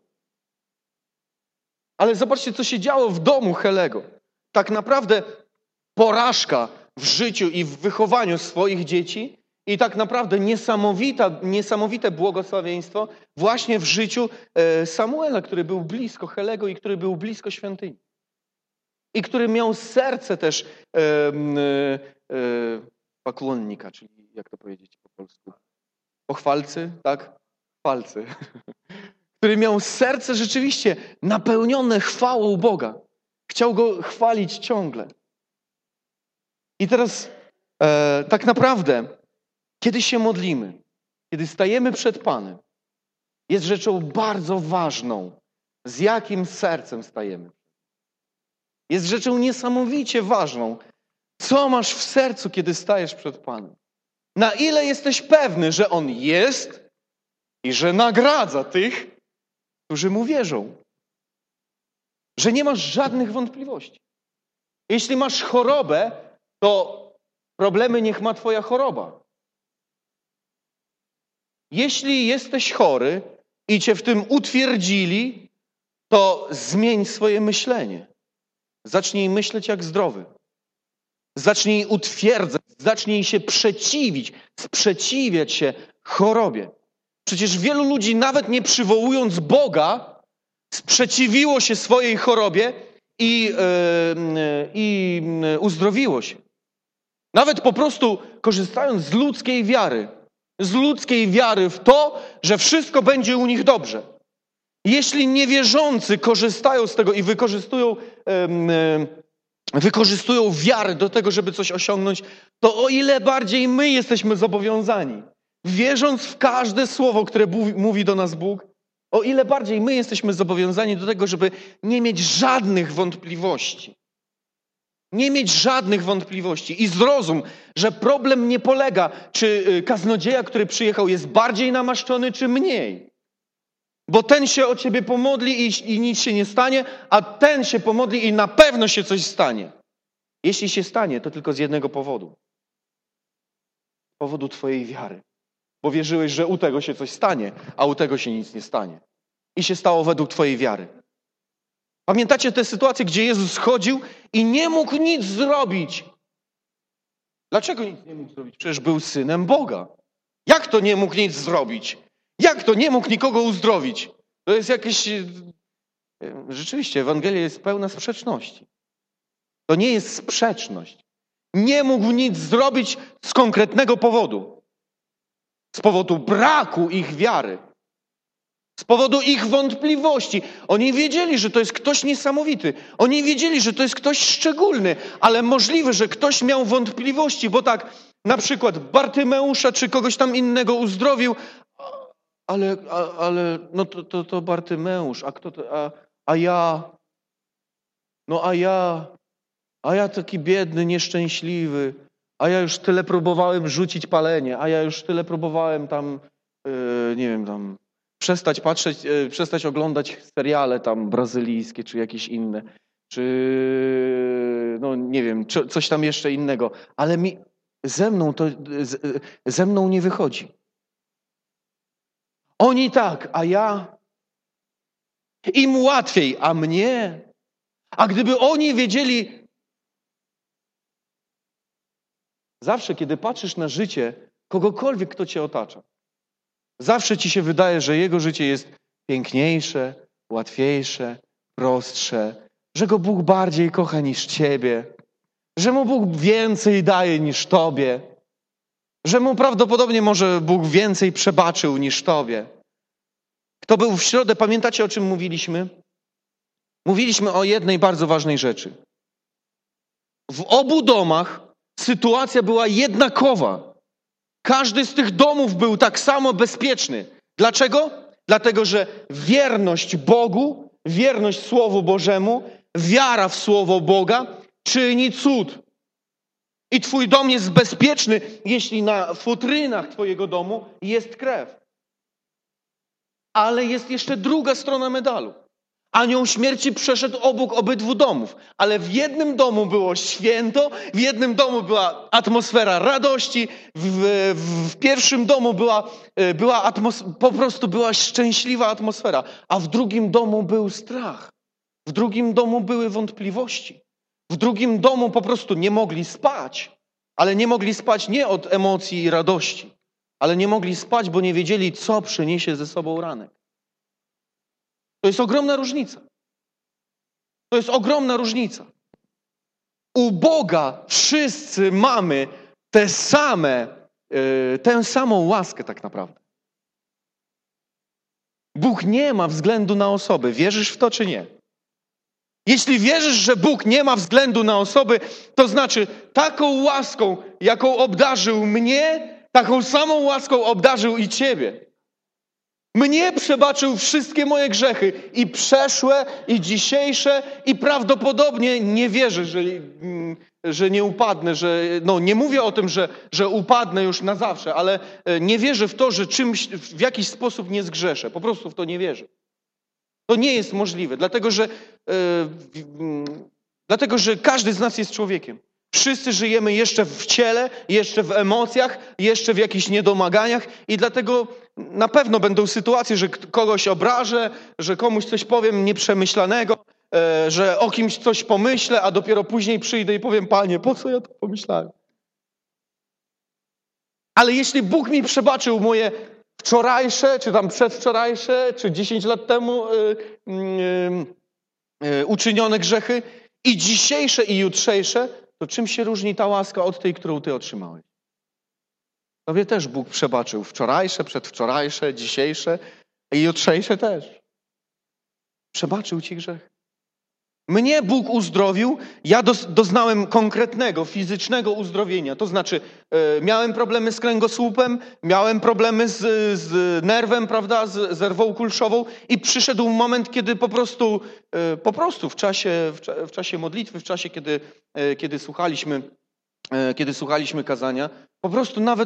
[SPEAKER 6] Ale zobaczcie, co się działo w domu Helego. Tak naprawdę porażka w życiu i w wychowaniu swoich dzieci i tak naprawdę niesamowite błogosławieństwo właśnie w życiu Samuela, który był blisko Helego i który był blisko świątyni. I który miał serce też poklonnika, czyli jak to powiedzieć po polsku? Pochwalcy, tak? Chwalcy. Który miał serce rzeczywiście napełnione chwałą Boga. Chciał Go chwalić ciągle. I teraz tak naprawdę, kiedy się modlimy, kiedy stajemy przed Panem, jest rzeczą bardzo ważną, z jakim sercem stajemy. Jest rzeczą niesamowicie ważną, co masz w sercu, kiedy stajesz przed Panem. Na ile jesteś pewny, że On jest i że nagradza tych, którzy Mu wierzą. Że nie masz żadnych wątpliwości. Jeśli masz chorobę, to Problemy niech ma twoja choroba. Jeśli jesteś chory i cię w tym utwierdzili, to zmień swoje myślenie. Zacznij myśleć jak zdrowy. Zacznij utwierdzać, zacznij się przeciwić, sprzeciwiać się chorobie. Przecież wielu ludzi, nawet nie przywołując Boga, sprzeciwiło się swojej chorobie i uzdrowiło się. Nawet po prostu korzystając z ludzkiej wiary w to, że wszystko będzie u nich dobrze. Jeśli niewierzący korzystają z tego i wykorzystują wiarę do tego, żeby coś osiągnąć, to o ile bardziej my jesteśmy zobowiązani, wierząc w każde słowo, które mówi do nas Bóg, o ile bardziej my jesteśmy zobowiązani do tego, żeby nie mieć żadnych wątpliwości. Nie mieć żadnych wątpliwości. I zrozum, że problem nie polega, czy kaznodzieja, który przyjechał, jest bardziej namaszczony, czy mniej. Bo ten się o ciebie pomodli i nic się nie stanie, a ten się pomodli i na pewno się coś stanie. Jeśli się stanie, to tylko z jednego powodu. Z powodu twojej wiary. Bo wierzyłeś, że u tego się coś stanie, a u tego się nic nie stanie. I się stało według twojej wiary. Pamiętacie tę sytuację, gdzie Jezus chodził i nie mógł nic zrobić? Dlaczego nic nie mógł zrobić? Przecież był Synem Boga. Jak to nie mógł nic zrobić? Jak to nie mógł nikogo uzdrowić? To jest jakieś... Rzeczywiście, Ewangelia jest pełna sprzeczności. To nie jest sprzeczność. Nie mógł nic zrobić z konkretnego powodu. Z powodu braku ich wiary. Z powodu ich wątpliwości. Oni wiedzieli, że to jest ktoś niesamowity. Oni wiedzieli, że to jest ktoś szczególny, ale możliwe, że ktoś miał wątpliwości, bo tak na przykład Bartymeusza czy kogoś tam innego uzdrowił, ale no to Bartymeusz, a kto to, a ja? No a ja taki biedny, nieszczęśliwy, a ja już tyle próbowałem rzucić palenie, a ja już tyle próbowałem tam, nie wiem, tam przestać oglądać seriale tam brazylijskie, czy jakieś inne, czy no nie wiem, coś tam jeszcze innego, ale ze mną nie wychodzi. Oni tak, a ja? Im łatwiej, a mnie? A gdyby oni wiedzieli... Zawsze, kiedy patrzysz na życie kogokolwiek, kto cię otacza, zawsze ci się wydaje, że jego życie jest piękniejsze, łatwiejsze, prostsze, że go Bóg bardziej kocha niż ciebie, że mu Bóg więcej daje niż tobie, że mu prawdopodobnie może Bóg więcej przebaczył niż tobie. Kto był w środę, pamiętacie, o czym mówiliśmy? Mówiliśmy o jednej bardzo ważnej rzeczy. W obu domach sytuacja była jednakowa. Każdy z tych domów był tak samo bezpieczny. Dlaczego? Dlatego, że wierność Bogu, wierność Słowu Bożemu, wiara w Słowo Boga czyni cud. I twój dom jest bezpieczny, jeśli na futrynach twojego domu jest krew. Ale jest jeszcze druga strona medalu. Anioł śmierci przeszedł obok obydwu domów, ale w jednym domu było święto, w jednym domu była atmosfera radości, w pierwszym domu po prostu była szczęśliwa atmosfera, a w drugim domu był strach, w drugim domu były wątpliwości, w drugim domu po prostu nie mogli spać, ale nie mogli spać nie od emocji i radości, ale nie mogli spać, bo nie wiedzieli, co przyniesie ze sobą ranek. To jest ogromna różnica. To jest ogromna różnica. U Boga wszyscy mamy tę samą łaskę tak naprawdę. Bóg nie ma względu na osoby. Wierzysz w to, czy nie? Jeśli wierzysz, że Bóg nie ma względu na osoby, to znaczy taką łaską, jaką obdarzył mnie, taką samą łaską obdarzył i ciebie. Mnie przebaczył wszystkie moje grzechy, i przeszłe, i dzisiejsze, i prawdopodobnie nie wierzę, że nie upadnę, nie mówię o tym, że upadnę już na zawsze, ale nie wierzę w to, że w jakiś sposób nie zgrzeszę. Po prostu w to nie wierzę. To nie jest możliwe, dlatego że każdy z nas jest człowiekiem. Wszyscy żyjemy jeszcze w ciele, jeszcze w emocjach, jeszcze w jakichś niedomaganiach i dlatego na pewno będą sytuacje, że kogoś obrażę, że komuś coś powiem nieprzemyślanego, że o kimś coś pomyślę, a dopiero później przyjdę i powiem, Panie, po co ja to pomyślałem? Ale jeśli Bóg mi przebaczył moje wczorajsze, czy tam przedwczorajsze, czy 10 lat temu uczynione grzechy i dzisiejsze i jutrzejsze, to czym się różni ta łaska od tej, którą ty otrzymałeś? Tobie też Bóg przebaczył wczorajsze, przedwczorajsze, dzisiejsze i jutrzejsze też. Przebaczył ci grzech. Mnie Bóg uzdrowił, ja doznałem konkretnego, fizycznego uzdrowienia. To znaczy miałem problemy z kręgosłupem, miałem problemy z nerwem, prawda, z rwą kulszową i przyszedł moment, kiedy po prostu w czasie modlitwy, w czasie, kiedy słuchaliśmy kazania, po prostu nawet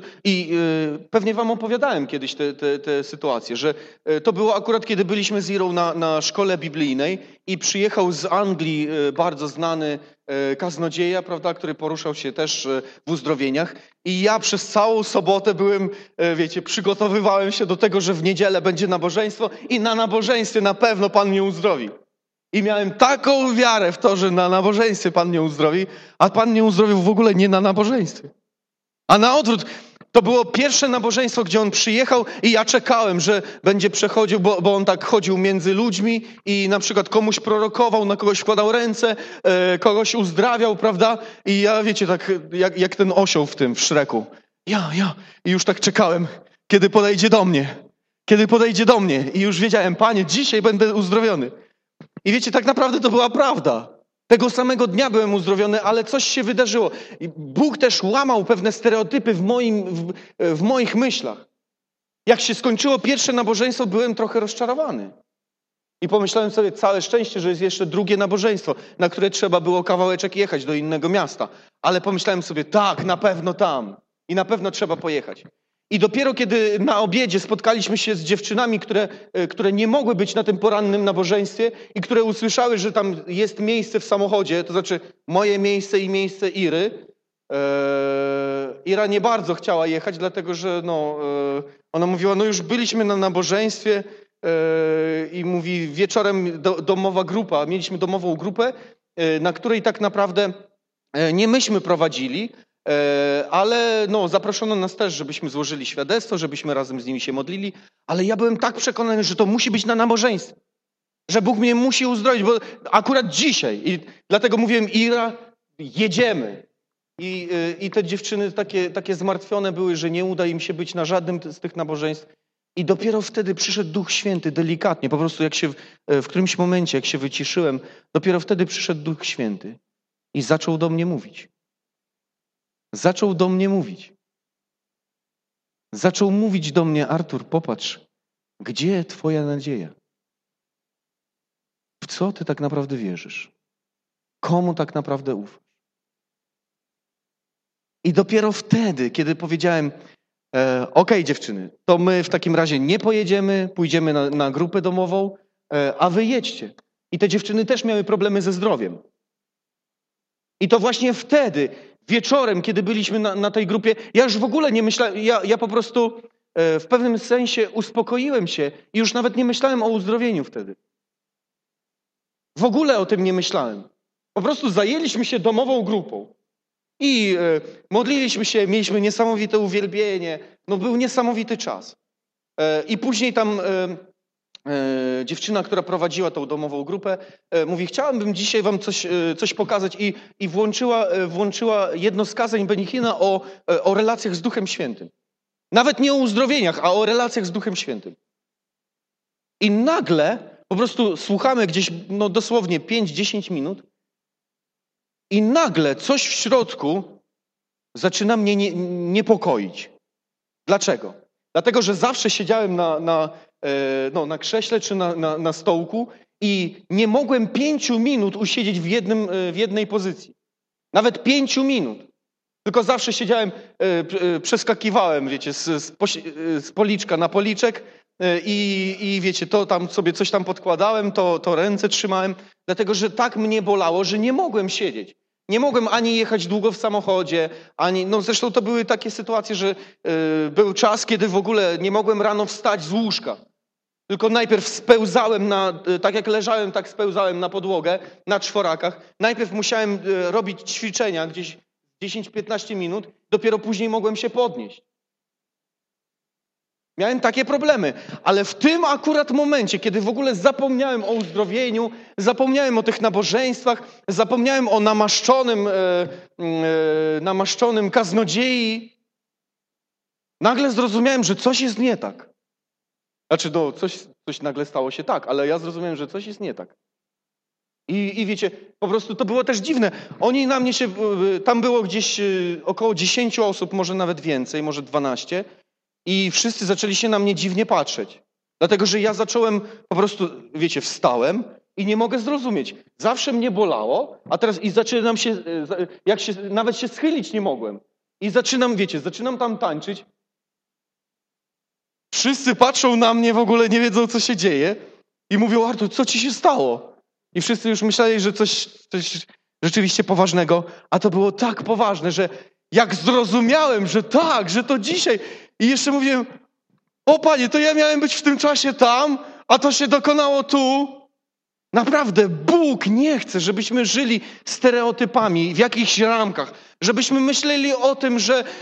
[SPEAKER 6] pewnie wam opowiadałem kiedyś te sytuacje, że to było akurat, kiedy byliśmy z Irą na szkole biblijnej i przyjechał z Anglii bardzo znany kaznodzieja, prawda, który poruszał się też w uzdrowieniach i ja przez całą sobotę byłem, przygotowywałem się do tego, że w niedzielę będzie nabożeństwo i na nabożeństwie na pewno Pan mnie uzdrowi. I miałem taką wiarę w to, że na nabożeństwie Pan mnie uzdrowi, a Pan mnie uzdrowił w ogóle nie na nabożeństwie. A na odwrót, to było pierwsze nabożeństwo, gdzie on przyjechał i ja czekałem, że będzie przechodził, bo on tak chodził między ludźmi i na przykład komuś prorokował, na kogoś wkładał ręce, kogoś uzdrawiał, prawda? I ja, tak jak ten osioł w Szreku. Ja. I już tak czekałem, kiedy podejdzie do mnie. I już wiedziałem, Panie, dzisiaj będę uzdrowiony. I tak naprawdę to była prawda. Tego samego dnia byłem uzdrowiony, ale coś się wydarzyło. I Bóg też łamał pewne stereotypy w moich myślach. Jak się skończyło pierwsze nabożeństwo, byłem trochę rozczarowany. I pomyślałem sobie, całe szczęście, że jest jeszcze drugie nabożeństwo, na które trzeba było kawałeczek jechać do innego miasta. Ale pomyślałem sobie, tak, na pewno tam. I na pewno trzeba pojechać. I dopiero kiedy na obiedzie spotkaliśmy się z dziewczynami, które nie mogły być na tym porannym nabożeństwie i które usłyszały, że tam jest miejsce w samochodzie, to znaczy moje miejsce i miejsce Iry. Ira nie bardzo chciała jechać, dlatego że ona mówiła, już byliśmy na nabożeństwie i mówi wieczorem domowa grupa, mieliśmy domową grupę, na której tak naprawdę nie myśmy prowadzili, ale zaproszono nas też, żebyśmy złożyli świadectwo, żebyśmy razem z nimi się modlili, ale ja byłem tak przekonany, że to musi być na nabożeństwie, że Bóg mnie musi uzdrowić, bo akurat dzisiaj. I dlatego mówiłem, Ira, jedziemy. I te dziewczyny takie zmartwione były, że nie uda im się być na żadnym z tych nabożeństw. I dopiero wtedy przyszedł Duch Święty delikatnie, po prostu w którymś momencie, jak się wyciszyłem, dopiero wtedy przyszedł Duch Święty i zaczął do mnie mówić. Zaczął mówić do mnie, Artur, popatrz, gdzie twoja nadzieja? W co ty tak naprawdę wierzysz? Komu tak naprawdę ufasz? I dopiero wtedy, kiedy powiedziałem, okej, dziewczyny, to my w takim razie nie pojedziemy, pójdziemy na grupę domową, a wy jedźcie. I te dziewczyny też miały problemy ze zdrowiem. I to właśnie wtedy, wieczorem, kiedy byliśmy na tej grupie, ja już w ogóle nie myślałem, ja po prostu w pewnym sensie uspokoiłem się i już nawet nie myślałem o uzdrowieniu wtedy. W ogóle o tym nie myślałem. Po prostu zajęliśmy się domową grupą i modliliśmy się, mieliśmy niesamowite uwielbienie, był niesamowity czas. I później tam dziewczyna, która prowadziła tą domową grupę, mówi, chciałabym dzisiaj wam coś pokazać i włączyła jedno z kazań Benichina o relacjach z Duchem Świętym. Nawet nie o uzdrowieniach, a o relacjach z Duchem Świętym. I nagle po prostu słuchamy gdzieś dosłownie 5-10 minut i nagle coś w środku zaczyna mnie niepokoić. Dlaczego? Dlatego, że zawsze siedziałem na krześle czy na stołku i nie mogłem 5 minut usiedzieć w jednej pozycji. Nawet 5 minut. Tylko zawsze siedziałem, przeskakiwałem, z policzka na policzek i to tam sobie coś tam podkładałem, to ręce trzymałem, dlatego, że tak mnie bolało, że nie mogłem siedzieć. Nie mogłem ani jechać długo w samochodzie, ani... No zresztą to były takie sytuacje, że był czas, kiedy w ogóle nie mogłem rano wstać z łóżka. Tylko najpierw spełzałem tak jak leżałem, tak spełzałem na podłogę, na czworakach. Najpierw musiałem robić ćwiczenia gdzieś 10-15 minut, dopiero później mogłem się podnieść. Miałem takie problemy, ale w tym akurat momencie, kiedy w ogóle zapomniałem o uzdrowieniu, zapomniałem o tych nabożeństwach, zapomniałem o namaszczonym kaznodziei, nagle zrozumiałem, że coś jest nie tak. Znaczy, no, coś nagle stało się tak, ale ja zrozumiałem, że coś jest nie tak. I wiecie, po prostu to było też dziwne. Oni na mnie tam było gdzieś około 10 osób, może nawet więcej, może 12 i wszyscy zaczęli się na mnie dziwnie patrzeć. Dlatego, że ja zacząłem po prostu, wiecie, wstałem i nie mogę zrozumieć. Zawsze mnie bolało, a teraz i zaczynam się, nawet się schylić nie mogłem. I zaczynam tam tańczyć. Wszyscy patrzą na mnie, w ogóle nie wiedzą, co się dzieje i mówią, Artur, co ci się stało? I wszyscy już myśleli, że coś rzeczywiście poważnego, a to było tak poważne, że jak zrozumiałem, że tak, że to dzisiaj i jeszcze mówiłem, o Panie, to ja miałem być w tym czasie tam, a to się dokonało tu. Naprawdę, Bóg nie chce, żebyśmy żyli stereotypami w jakichś ramkach, żebyśmy myśleli o tym,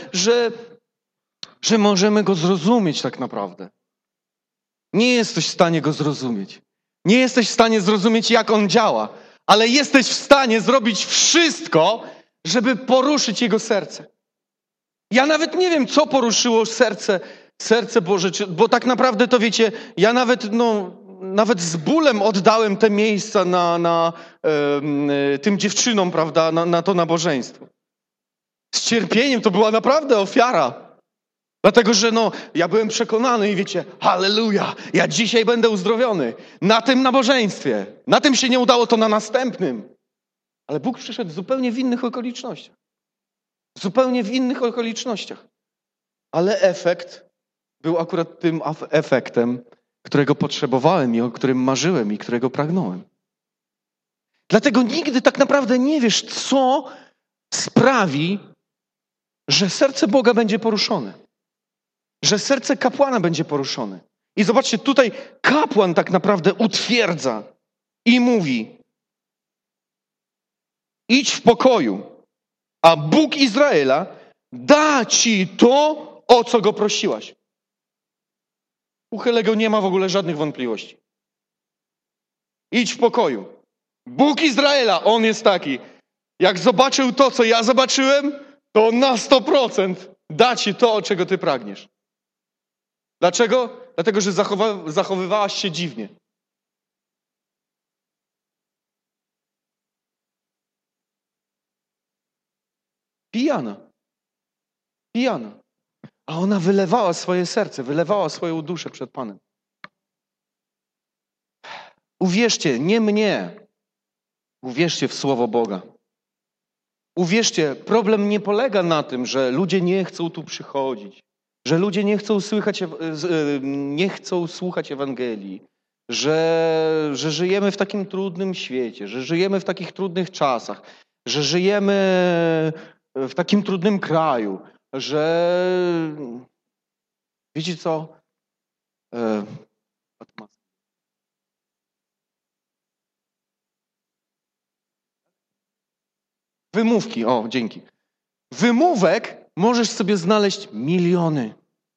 [SPEAKER 6] że możemy Go zrozumieć tak naprawdę. Nie jesteś w stanie Go zrozumieć. Nie jesteś w stanie zrozumieć, jak On działa, ale jesteś w stanie zrobić wszystko, żeby poruszyć Jego serce. Ja nawet nie wiem, co poruszyło serce Boże, bo tak naprawdę to wiecie, ja nawet z bólem oddałem te miejsca tym dziewczynom, prawda, na to nabożeństwo. Z cierpieniem to była naprawdę ofiara. Dlatego, że ja byłem przekonany i wiecie, halleluja, ja dzisiaj będę uzdrowiony. Na tym nabożeństwie. Na tym się nie udało, to na następnym. Ale Bóg przyszedł zupełnie w innych okolicznościach. Zupełnie w innych okolicznościach. Ale efekt był akurat tym efektem, którego potrzebowałem i o którym marzyłem i którego pragnąłem. Dlatego nigdy tak naprawdę nie wiesz, co sprawi, że serce Boga będzie poruszone. Że serce kapłana będzie poruszone. I zobaczcie, tutaj kapłan tak naprawdę utwierdza i mówi: idź w pokoju, a Bóg Izraela da ci to, o co go prosiłaś. U Helego nie ma w ogóle żadnych wątpliwości. Idź w pokoju. Bóg Izraela, On jest taki. Jak zobaczył to, co ja zobaczyłem, to na 100% da ci to, czego ty pragniesz. Dlaczego? Dlatego, że zachowywałaś się dziwnie. Pijana. A ona wylewała swoje serce, wylewała swoją duszę przed Panem. Uwierzcie, nie mnie. Uwierzcie w Słowo Boga. Uwierzcie, problem nie polega na tym, że ludzie nie chcą tu przychodzić, że ludzie nie chcą słuchać Ewangelii, że żyjemy w takim trudnym świecie, że żyjemy w takich trudnych czasach, że żyjemy w takim trudnym kraju, że wiecie co? Wymówki, dzięki. Wymówek możesz sobie znaleźć miliony.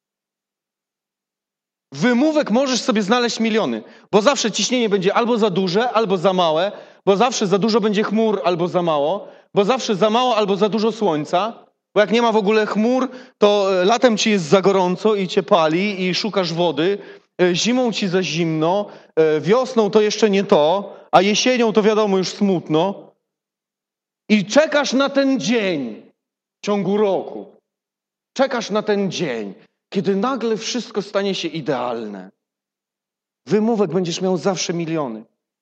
[SPEAKER 6] Wymówek możesz sobie znaleźć miliony, bo zawsze ciśnienie będzie albo za duże, albo za małe, bo zawsze za dużo będzie chmur, albo za mało, bo zawsze za mało, albo za dużo słońca, bo jak nie ma w ogóle chmur, to latem ci jest za gorąco i cię pali i szukasz wody, zimą ci za zimno, wiosną to jeszcze nie to, a jesienią to wiadomo już smutno. I czekasz na ten dzień w ciągu roku. Czekasz na ten dzień, kiedy nagle wszystko stanie się idealne. Wymówek będziesz miał zawsze miliony.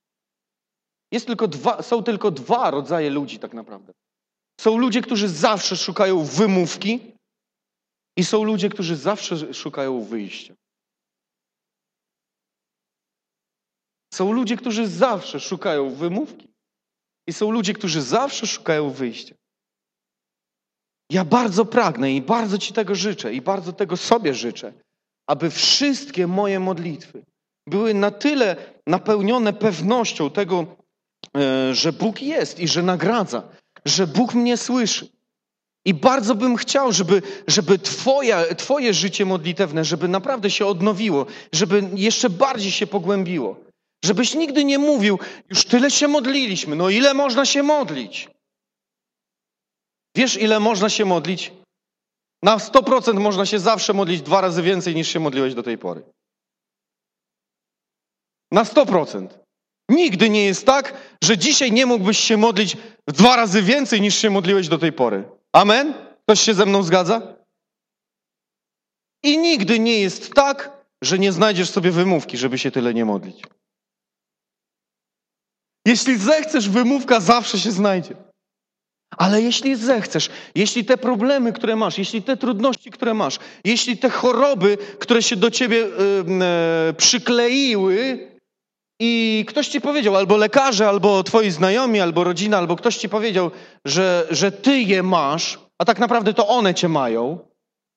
[SPEAKER 6] Są tylko dwa rodzaje ludzi tak naprawdę. Są ludzie, którzy zawsze szukają wymówki i są ludzie, którzy zawsze szukają wyjścia. Są ludzie, którzy zawsze szukają wymówki I są ludzie, którzy zawsze szukają wyjścia. Ja bardzo pragnę i bardzo Ci tego życzę i bardzo tego sobie życzę, aby wszystkie moje modlitwy były na tyle napełnione pewnością tego, że Bóg jest i że nagradza, że Bóg mnie słyszy. I bardzo bym chciał, żeby Twoje życie modlitewne, żeby naprawdę się odnowiło, żeby jeszcze bardziej się pogłębiło. Żebyś nigdy nie mówił, już tyle się modliliśmy, no ile można się modlić? Wiesz, ile można się modlić? Na 100% można się zawsze modlić 2 razy więcej, niż się modliłeś do tej pory. Na 100%. Nigdy nie jest tak, że dzisiaj nie mógłbyś się modlić 2 razy więcej, niż się modliłeś do tej pory. Amen? Ktoś się ze mną zgadza? I nigdy nie jest tak, że nie znajdziesz sobie wymówki, żeby się tyle nie modlić. Jeśli zechcesz, wymówka zawsze się znajdzie. Ale jeśli zechcesz, jeśli te problemy, które masz, jeśli te trudności, które masz, jeśli te choroby, które się do ciebie przykleiły i ktoś ci powiedział, albo lekarze, albo twoi znajomi, albo rodzina, albo ktoś ci powiedział, że ty je masz, a tak naprawdę to one cię mają.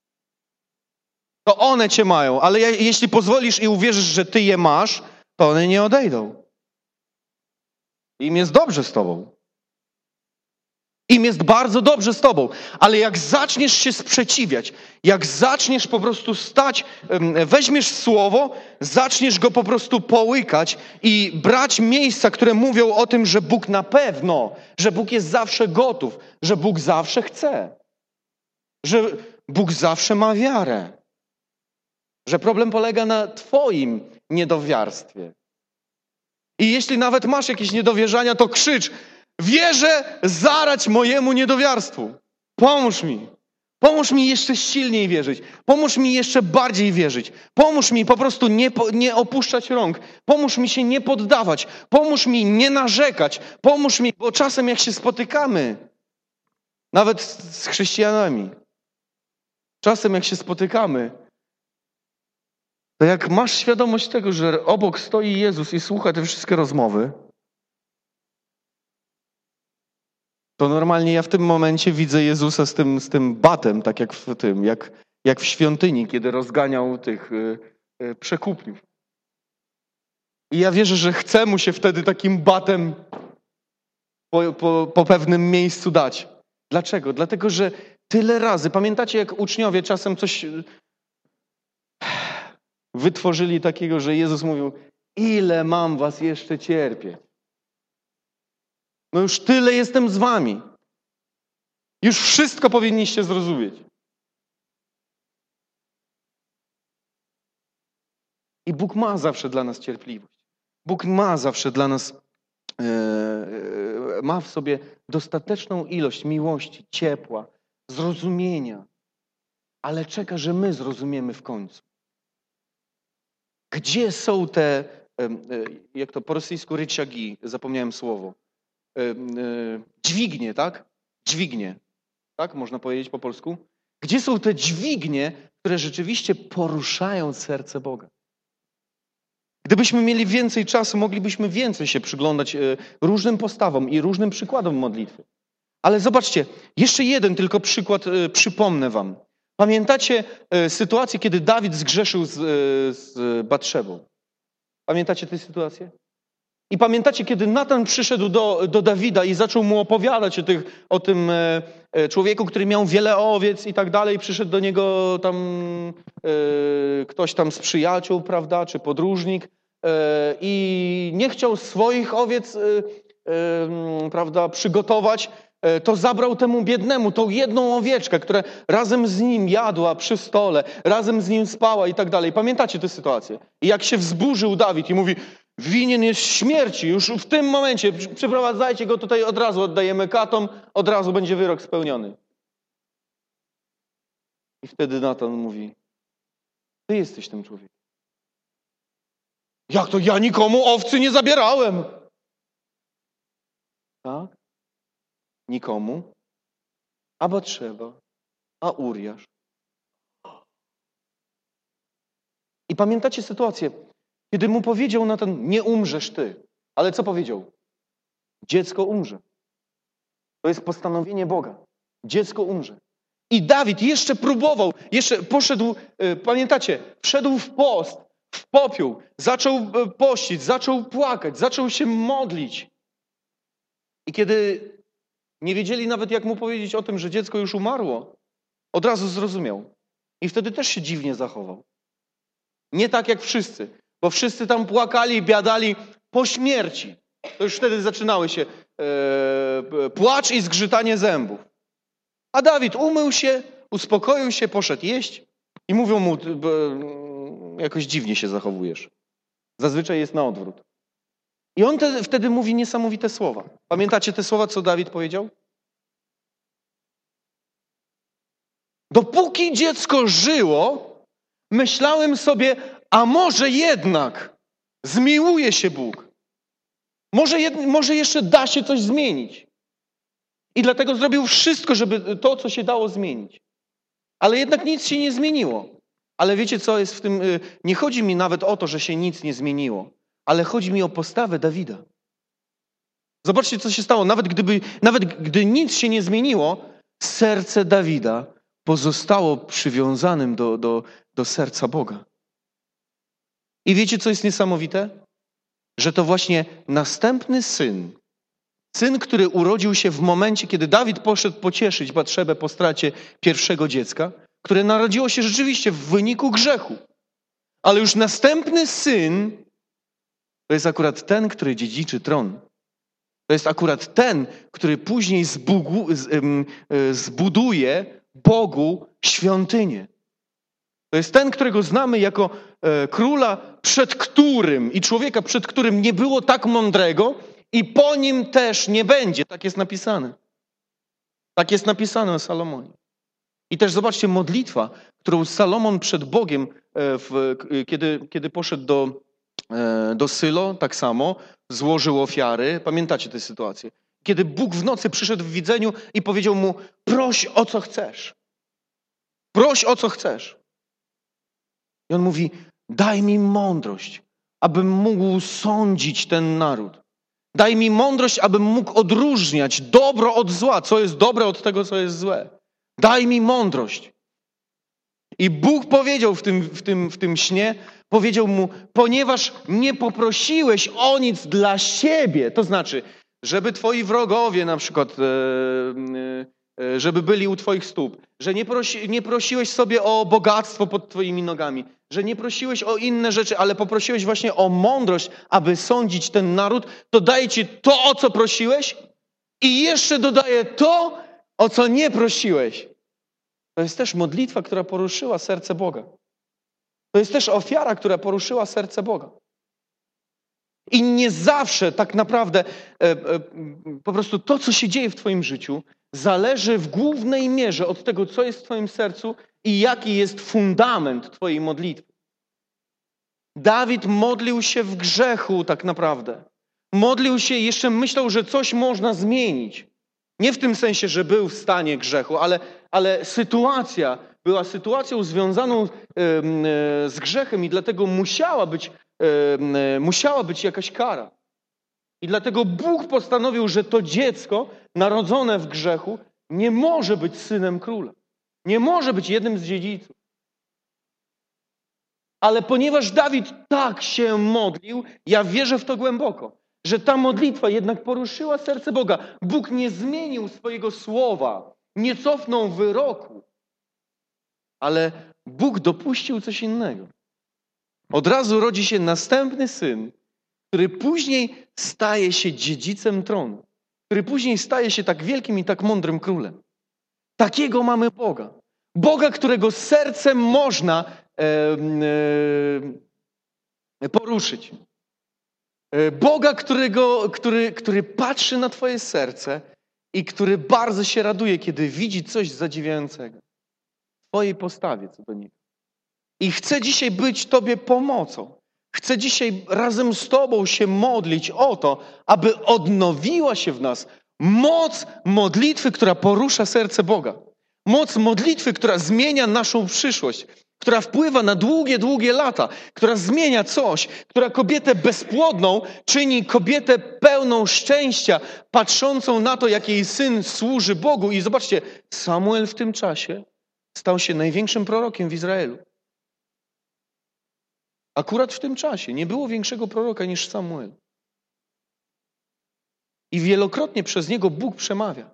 [SPEAKER 6] To one cię mają, ale jeśli pozwolisz i uwierzysz, że ty je masz, to one nie odejdą. Im jest dobrze z tobą. Im jest bardzo dobrze z tobą, ale jak zaczniesz się sprzeciwiać, jak zaczniesz po prostu stać, weźmiesz słowo, zaczniesz go po prostu połykać i brać miejsca, które mówią o tym, że Bóg na pewno, że Bóg jest zawsze gotów, że Bóg zawsze chce, że Bóg zawsze ma wiarę, że problem polega na twoim niedowiarstwie. I jeśli nawet masz jakieś niedowierzania, to krzycz: wierzę zarać mojemu niedowiarstwu. Pomóż mi. Pomóż mi jeszcze silniej wierzyć. Pomóż mi jeszcze bardziej wierzyć. Pomóż mi po prostu nie opuszczać rąk. Pomóż mi się nie poddawać. Pomóż mi nie narzekać. Pomóż mi, bo czasem jak się spotykamy, nawet z chrześcijanami, czasem jak się spotykamy, to jak masz świadomość tego, że obok stoi Jezus i słucha te wszystkie rozmowy, to normalnie ja w tym momencie widzę Jezusa z tym batem, tak jak w świątyni, kiedy rozganiał tych przekupniów. I ja wierzę, że chce mu się wtedy takim batem po pewnym miejscu dać. Dlaczego? Dlatego, że tyle razy, pamiętacie jak uczniowie czasem coś wytworzyli takiego, że Jezus mówił: ile mam was jeszcze cierpieć? No już tyle jestem z wami. Już wszystko powinniście zrozumieć. I Bóg ma zawsze dla nas cierpliwość. Bóg ma zawsze dla nas, ma w sobie dostateczną ilość miłości, ciepła, zrozumienia. Ale czeka, że my zrozumiemy w końcu. Gdzie są te, jak to po rosyjsku ryczagi, zapomniałem słowo, dźwignie, tak? Dźwignie, tak? Można powiedzieć po polsku? Gdzie są te dźwignie, które rzeczywiście poruszają serce Boga? Gdybyśmy mieli więcej czasu, moglibyśmy więcej się przyglądać różnym postawom i różnym przykładom modlitwy. Ale zobaczcie, jeszcze jeden tylko przykład przypomnę wam. Pamiętacie sytuację, kiedy Dawid zgrzeszył z Batszebą? Pamiętacie tę sytuację? I pamiętacie, kiedy Natan przyszedł do Dawida i zaczął mu opowiadać o tym człowieku, który miał wiele owiec i tak dalej. Przyszedł do niego tam ktoś tam z przyjaciół, prawda, czy podróżnik i nie chciał swoich owiec, prawda, przygotować. To zabrał temu biednemu tą jedną owieczkę, która razem z nim jadła przy stole, razem z nim spała i tak dalej. Pamiętacie tę sytuację? I jak się wzburzył Dawid i mówi: winien jest śmierci, już w tym momencie, przyprowadzajcie go tutaj, od razu oddajemy katom, od razu będzie wyrok spełniony. I wtedy Natan mówi: ty jesteś tym człowiekiem. Jak to? Ja nikomu owcy nie zabierałem. Tak? Nikomu, a Batszeba, a Uriasz. I pamiętacie sytuację, kiedy mu powiedział Natan: nie umrzesz ty. Ale co powiedział? Dziecko umrze. To jest postanowienie Boga. Dziecko umrze. I Dawid jeszcze próbował, jeszcze poszedł, pamiętacie, wszedł w post, w popiół, zaczął pościć, zaczął płakać, zaczął się modlić. I kiedy nie wiedzieli nawet, jak mu powiedzieć o tym, że dziecko już umarło, od razu zrozumiał. I wtedy też się dziwnie zachował. Nie tak jak wszyscy, bo wszyscy tam płakali i biadali po śmierci. To już wtedy zaczynały się płacz i zgrzytanie zębów. A Dawid umył się, uspokoił się, poszedł jeść i mówią mu, jakoś dziwnie się zachowujesz. Zazwyczaj jest na odwrót. I on wtedy mówi niesamowite słowa. Pamiętacie te słowa, co Dawid powiedział? Dopóki dziecko żyło, myślałem sobie, a może jednak zmiłuje się Bóg. Może jeszcze da się coś zmienić. I dlatego zrobił wszystko, żeby to, co się dało, zmienić. Ale jednak nic się nie zmieniło. Ale wiecie, co jest w tym? Nie chodzi mi nawet o to, że się nic nie zmieniło, ale chodzi mi o postawę Dawida. Zobaczcie, co się stało. Nawet gdy nic się nie zmieniło, serce Dawida pozostało przywiązanym do serca Boga. I wiecie, co jest niesamowite? Że to właśnie następny syn, który urodził się w momencie, kiedy Dawid poszedł pocieszyć Batszebę po stracie pierwszego dziecka, które narodziło się rzeczywiście w wyniku grzechu. Ale już następny syn to jest akurat ten, który dziedziczy tron. To jest akurat ten, który później zbuduje Bogu świątynię. To jest ten, którego znamy jako króla, przed którym i człowieka, przed którym nie było tak mądrego i po nim też nie będzie. Tak jest napisane. Tak jest napisane o Salomonie. I też zobaczcie, modlitwa, którą Salomon przed Bogiem, kiedy poszedł do Sylo, tak samo, złożył ofiary. Pamiętacie tę sytuację? Kiedy Bóg w nocy przyszedł w widzeniu i powiedział mu, proś o co chcesz. Proś o co chcesz. I on mówi, daj mi mądrość, abym mógł sądzić ten naród. Daj mi mądrość, abym mógł odróżniać dobro od zła, co jest dobre od tego, co jest złe. Daj mi mądrość. I Bóg powiedział w tym śnie, powiedział mu, ponieważ nie poprosiłeś o nic dla siebie, to znaczy, żeby twoi wrogowie na przykład, żeby byli u twoich stóp, że nie prosiłeś sobie o bogactwo pod twoimi nogami, że nie prosiłeś o inne rzeczy, ale poprosiłeś właśnie o mądrość, aby sądzić ten naród, to daję ci to, o co prosiłeś i jeszcze dodaję to, o co nie prosiłeś. To jest też modlitwa, która poruszyła serce Boga. To jest też ofiara, która poruszyła serce Boga. I nie zawsze tak naprawdę po prostu to, co się dzieje w twoim życiu, zależy w głównej mierze od tego, co jest w twoim sercu i jaki jest fundament twojej modlitwy. Dawid modlił się w grzechu tak naprawdę. Modlił się i jeszcze myślał, że coś można zmienić. Nie w tym sensie, że był w stanie grzechu, ale sytuacja była sytuacją związaną z grzechem i dlatego musiała być jakaś kara. I dlatego Bóg postanowił, że to dziecko narodzone w grzechu nie może być synem króla. Nie może być jednym z dziedziców. Ale ponieważ Dawid tak się modlił, ja wierzę w to głęboko, że ta modlitwa jednak poruszyła serce Boga. Bóg nie zmienił swojego słowa, nie cofnął wyroku, ale Bóg dopuścił coś innego. Od razu rodzi się następny syn, który później staje się dziedzicem tronu, który później staje się tak wielkim i tak mądrym królem. Takiego mamy Boga. Boga, którego sercem można poruszyć. Boga, który patrzy na twoje serce i który bardzo się raduje, kiedy widzi coś zadziwiającego w twojej postawie co do Niego. I chce dzisiaj być tobie pomocą. Chcę dzisiaj razem z tobą się modlić o to, aby odnowiła się w nas moc modlitwy, która porusza serce Boga. Moc modlitwy, która zmienia naszą przyszłość. która wpływa na długie, długie lata, która zmienia coś, która kobietę bezpłodną czyni kobietę pełną szczęścia, patrzącą na to, jak jej syn służy Bogu. I zobaczcie, Samuel w tym czasie stał się największym prorokiem w Izraelu. Akurat w tym czasie nie było większego proroka niż Samuel. I wielokrotnie przez niego Bóg przemawia.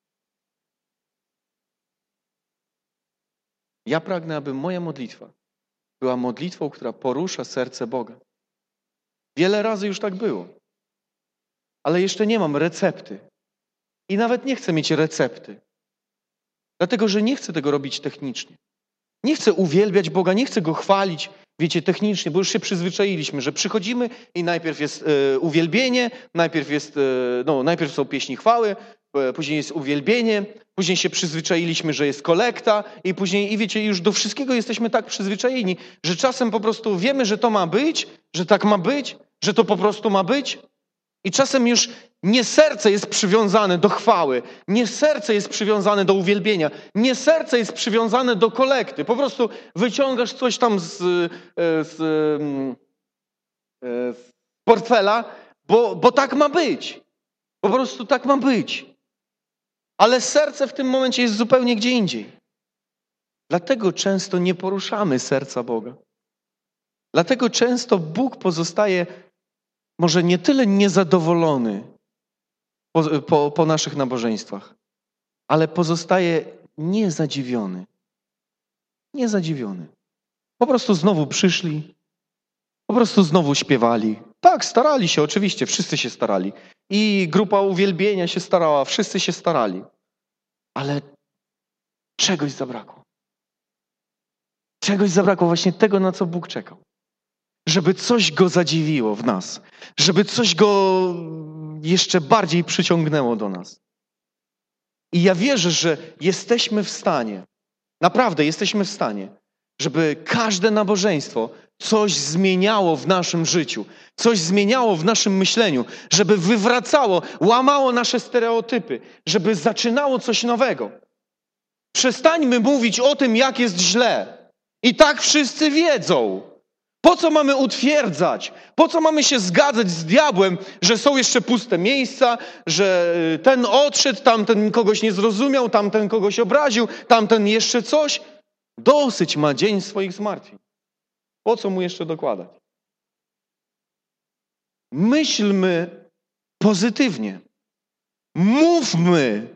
[SPEAKER 6] Ja pragnę, aby moja modlitwa była modlitwą, która porusza serce Boga. Wiele razy już tak było. Ale jeszcze nie mam recepty. I nawet nie chcę mieć recepty. Dlatego, że nie chcę tego robić technicznie. Nie chcę uwielbiać Boga, nie chcę Go chwalić, wiecie, technicznie, bo już się przyzwyczailiśmy, że przychodzimy i najpierw jest uwielbienie, najpierw są pieśni chwały, później jest uwielbienie, później się przyzwyczailiśmy, że jest kolekta i później, i wiecie, już do wszystkiego jesteśmy tak przyzwyczajeni, że czasem po prostu wiemy, że to ma być, że tak ma być, że to po prostu ma być. I czasem już nie serce jest przywiązane do chwały, nie serce jest przywiązane do uwielbienia, nie serce jest przywiązane do kolekty. Po prostu wyciągasz coś tam z portfela, bo tak ma być. Po prostu tak ma być. Ale serce w tym momencie jest zupełnie gdzie indziej. Dlatego często nie poruszamy serca Boga. Dlatego często Bóg pozostaje może nie tyle niezadowolony po naszych nabożeństwach, ale pozostaje niezadziwiony. Niezadziwiony. Po prostu znowu przyszli, po prostu znowu śpiewali. Tak, starali się, oczywiście, wszyscy się starali. I grupa uwielbienia się starała, wszyscy się starali. Ale czegoś zabrakło. Czegoś zabrakło, właśnie tego, na co Bóg czekał. Żeby coś Go zadziwiło w nas. Żeby coś Go jeszcze bardziej przyciągnęło do nas. I ja wierzę, że jesteśmy w stanie, naprawdę jesteśmy w stanie, żeby każde nabożeństwo coś zmieniało w naszym życiu, coś zmieniało w naszym myśleniu, żeby wywracało, łamało nasze stereotypy, żeby zaczynało coś nowego. Przestańmy mówić o tym, jak jest źle. I tak wszyscy wiedzą. Po co mamy utwierdzać? Po co mamy się zgadzać z diabłem, że są jeszcze puste miejsca, że ten odszedł, tamten kogoś nie zrozumiał, tamten kogoś obraził, tamten jeszcze coś? Dosyć ma dzień swoich zmartwień. Po co mu jeszcze dokładać? Myślmy pozytywnie. Mówmy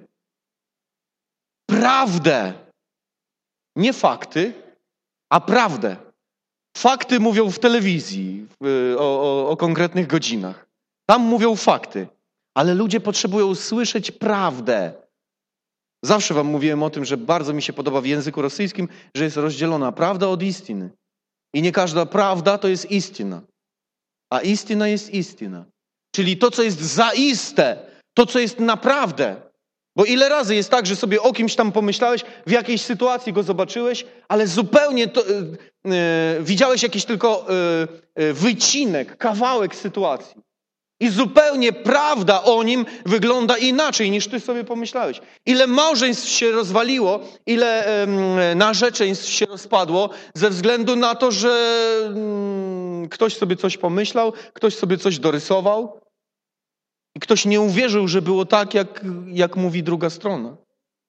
[SPEAKER 6] prawdę. Nie fakty, a prawdę. Fakty mówią w telewizji o konkretnych godzinach. Tam mówią fakty, ale ludzie potrzebują słyszeć prawdę. Zawsze wam mówiłem o tym, że bardzo mi się podoba w języku rosyjskim, że jest rozdzielona prawda od istiny. I nie każda prawda to jest istina. A istina jest istina. Czyli to, co jest zaiste, to, co jest naprawdę. Bo ile razy jest tak, że sobie o kimś tam pomyślałeś, w jakiejś sytuacji go zobaczyłeś, ale zupełnie widziałeś jakiś tylko wycinek, kawałek sytuacji. I zupełnie prawda o nim wygląda inaczej, niż ty sobie pomyślałeś. Ile małżeństw się rozwaliło, ile narzeczeństw się rozpadło ze względu na to, że ktoś sobie coś pomyślał, ktoś sobie coś dorysował i ktoś nie uwierzył, że było tak, jak mówi druga strona.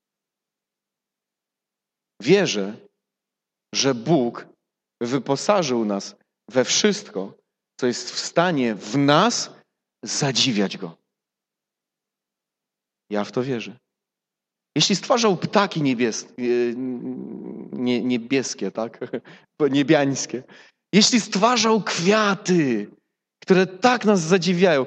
[SPEAKER 6] Wierzę, że Bóg wyposażył nas we wszystko, co jest w stanie w nas zadziwiać Go. Ja w to wierzę. Jeśli stwarzał ptaki niebieskie, tak? Niebiańskie. Jeśli stwarzał kwiaty, które tak nas zadziwiają,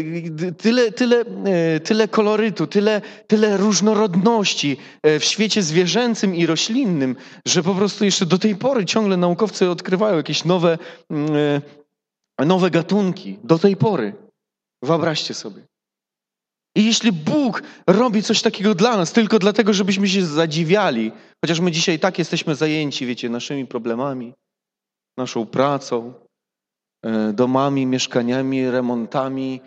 [SPEAKER 6] tyle kolorytu, tyle różnorodności w świecie zwierzęcym i roślinnym, że po prostu jeszcze do tej pory ciągle naukowcy odkrywają jakieś nowe gatunki. Do tej pory. Wyobraźcie sobie. I jeśli Bóg robi coś takiego dla nas, tylko dlatego, żebyśmy się zadziwiali, chociaż my dzisiaj tak jesteśmy zajęci, wiecie, naszymi problemami, naszą pracą, domami, mieszkaniami, remontami,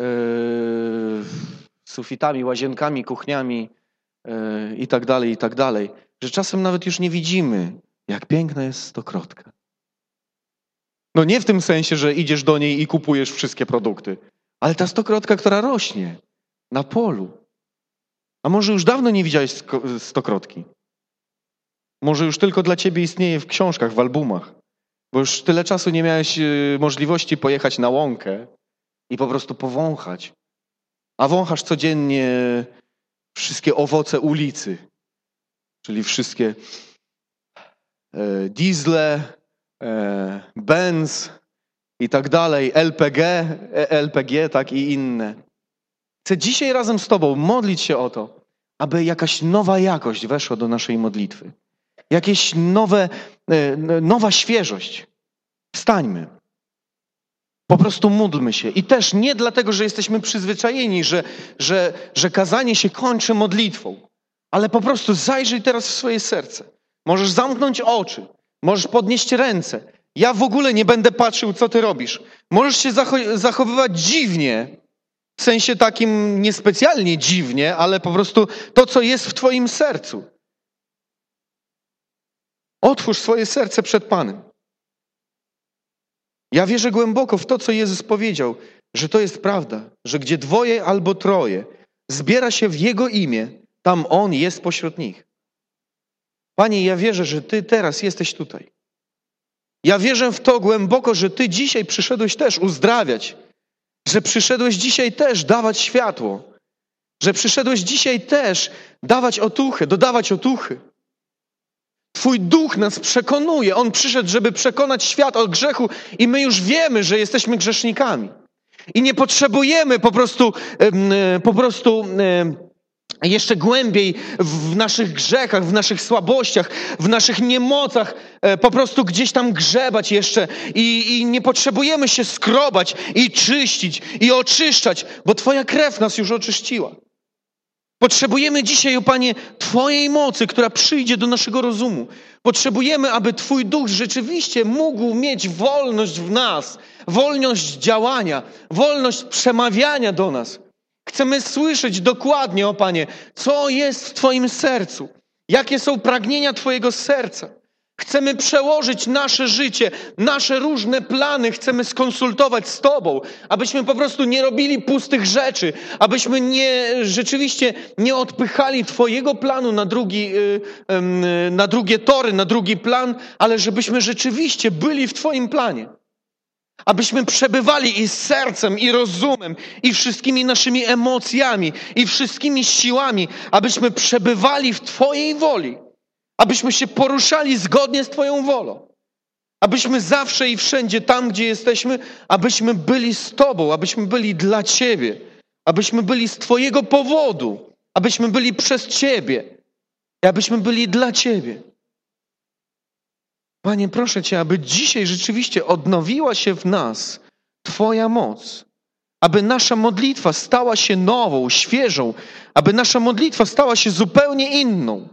[SPEAKER 6] sufitami, łazienkami, kuchniami i tak dalej, że czasem nawet już nie widzimy Jak piękna jest stokrotka. No nie w tym sensie, że idziesz do niej i kupujesz wszystkie produkty, ale ta stokrotka, która rośnie na polu. A może już dawno nie widziałeś stokrotki? Może już tylko dla ciebie istnieje w książkach, w albumach, bo już tyle czasu nie miałeś możliwości pojechać na łąkę i po prostu powąchać. A wąchasz codziennie wszystkie owoce ulicy, czyli wszystkie diesle, Benz i tak dalej, LPG, tak i inne. Chcę dzisiaj razem z Tobą modlić się o to, aby jakaś nowa jakość weszła do naszej modlitwy. Nowa świeżość. Wstańmy. Po prostu módlmy się. I też nie dlatego, że jesteśmy przyzwyczajeni, że kazanie się kończy modlitwą, ale po prostu zajrzyj teraz w swoje serce. Możesz zamknąć oczy, możesz podnieść ręce. Ja w ogóle nie będę patrzył, co ty robisz. Możesz się zachowywać dziwnie, w sensie takim niespecjalnie dziwnie, ale po prostu to, co jest w twoim sercu. Otwórz swoje serce przed Panem. Ja wierzę głęboko w to, co Jezus powiedział, że to jest prawda, że gdzie dwoje albo troje zbiera się w Jego imię, tam On jest pośród nich. Panie, ja wierzę, że Ty teraz jesteś tutaj. Ja wierzę w to głęboko, że Ty dzisiaj przyszedłeś też uzdrawiać, że przyszedłeś dzisiaj też dawać światło, że przyszedłeś dzisiaj też dawać otuchy, dodawać otuchy. Twój duch nas przekonuje. On przyszedł, żeby przekonać świat o grzechu i my już wiemy, że jesteśmy grzesznikami. I nie potrzebujemy po prostu jeszcze głębiej w naszych grzechach, w naszych słabościach, w naszych niemocach po prostu gdzieś tam grzebać jeszcze i nie potrzebujemy się skrobać i czyścić i oczyszczać, bo Twoja krew nas już oczyściła. Potrzebujemy dzisiaj, Panie, Twojej mocy, która przyjdzie do naszego rozumu. Potrzebujemy, aby Twój duch rzeczywiście mógł mieć wolność w nas, wolność działania, wolność przemawiania do nas. Chcemy słyszeć dokładnie, o Panie, co jest w Twoim sercu, jakie są pragnienia Twojego serca. Chcemy przełożyć nasze życie, nasze różne plany, chcemy skonsultować z Tobą, abyśmy po prostu nie robili pustych rzeczy, abyśmy rzeczywiście nie odpychali Twojego planu na drugie tory, na drugi plan, ale żebyśmy rzeczywiście byli w Twoim planie. Abyśmy przebywali i sercem, i rozumem, i wszystkimi naszymi emocjami, i wszystkimi siłami, abyśmy przebywali w Twojej woli. Abyśmy się poruszali zgodnie z Twoją wolą. Abyśmy zawsze i wszędzie tam, gdzie jesteśmy, abyśmy byli z Tobą, abyśmy byli dla Ciebie, abyśmy byli z Twojego powodu, abyśmy byli przez Ciebie i abyśmy byli dla Ciebie. Panie, proszę Cię, aby dzisiaj rzeczywiście odnowiła się w nas Twoja moc, aby nasza modlitwa stała się nową, świeżą, aby nasza modlitwa stała się zupełnie inną.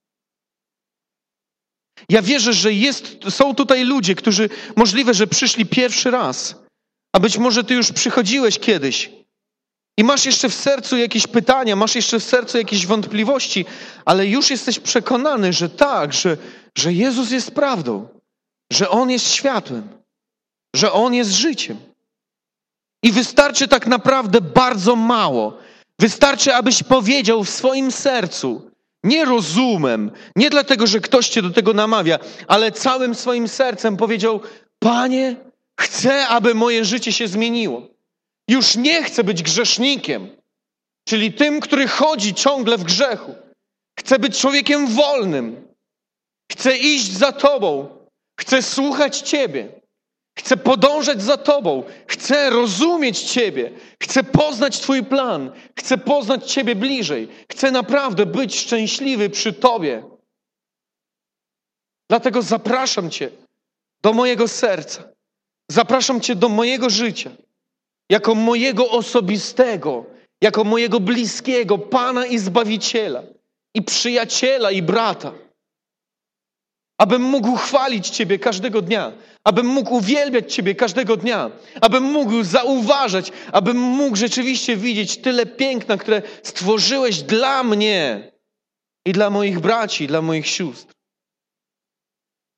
[SPEAKER 6] Ja wierzę, że są tutaj ludzie, którzy możliwe, że przyszli pierwszy raz, a być może Ty już przychodziłeś kiedyś i masz jeszcze w sercu jakieś pytania, masz jeszcze w sercu jakieś wątpliwości, ale już jesteś przekonany, że tak, że Jezus jest prawdą, że On jest światłem, że On jest życiem. I wystarczy tak naprawdę bardzo mało. Wystarczy, abyś powiedział w swoim sercu, nie rozumem, nie dlatego, że ktoś cię do tego namawia, ale całym swoim sercem powiedział: Panie, chcę, aby moje życie się zmieniło. Już nie chcę być grzesznikiem, czyli tym, który chodzi ciągle w grzechu. Chcę być człowiekiem wolnym. Chcę iść za Tobą. Chcę słuchać Ciebie. Chcę podążać za Tobą. Chcę rozumieć Ciebie. Chcę poznać Twój plan. Chcę poznać Ciebie bliżej. Chcę naprawdę być szczęśliwy przy Tobie. Dlatego zapraszam Cię do mojego serca. Zapraszam Cię do mojego życia. Jako mojego osobistego, jako mojego bliskiego Pana i Zbawiciela, i przyjaciela, i brata. Abym mógł chwalić Ciebie każdego dnia, abym mógł uwielbiać Ciebie każdego dnia, abym mógł zauważać, abym mógł rzeczywiście widzieć tyle piękna, które stworzyłeś dla mnie i dla moich braci, i dla moich sióstr.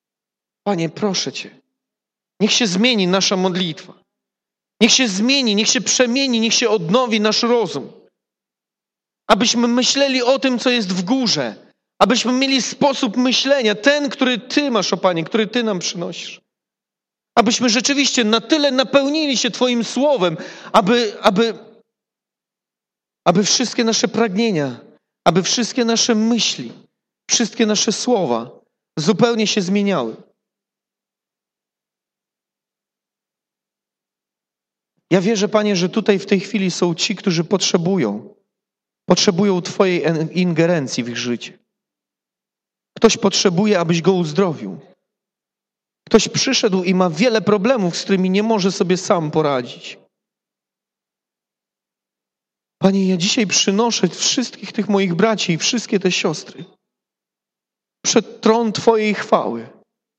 [SPEAKER 6] Panie, proszę Cię, niech się zmieni nasza modlitwa. Niech się zmieni, niech się przemieni, niech się odnowi nasz rozum. Abyśmy myśleli o tym, co jest w górze. Abyśmy mieli sposób myślenia, ten, który Ty masz, o Panie, który Ty nam przynosisz. Abyśmy rzeczywiście na tyle napełnili się Twoim słowem, aby wszystkie nasze pragnienia, aby wszystkie nasze myśli, wszystkie nasze słowa zupełnie się zmieniały. Ja wierzę, Panie, że tutaj w tej chwili są ci, którzy potrzebują Twojej ingerencji w ich życie. Ktoś potrzebuje, abyś go uzdrowił. Ktoś przyszedł i ma wiele problemów, z którymi nie może sobie sam poradzić. Panie, ja dzisiaj przynoszę wszystkich tych moich braci i wszystkie te siostry przed tron Twojej chwały.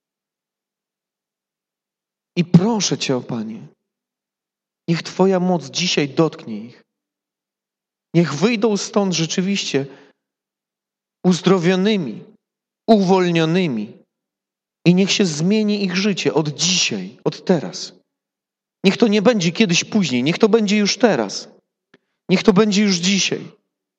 [SPEAKER 6] I proszę Cię, o Panie, niech Twoja moc dzisiaj dotknie ich. Niech wyjdą stąd rzeczywiście uzdrowionymi, uwolnionymi i niech się zmieni ich życie od dzisiaj, od teraz. Niech to nie będzie kiedyś później, niech to będzie już teraz. Niech to będzie już dzisiaj.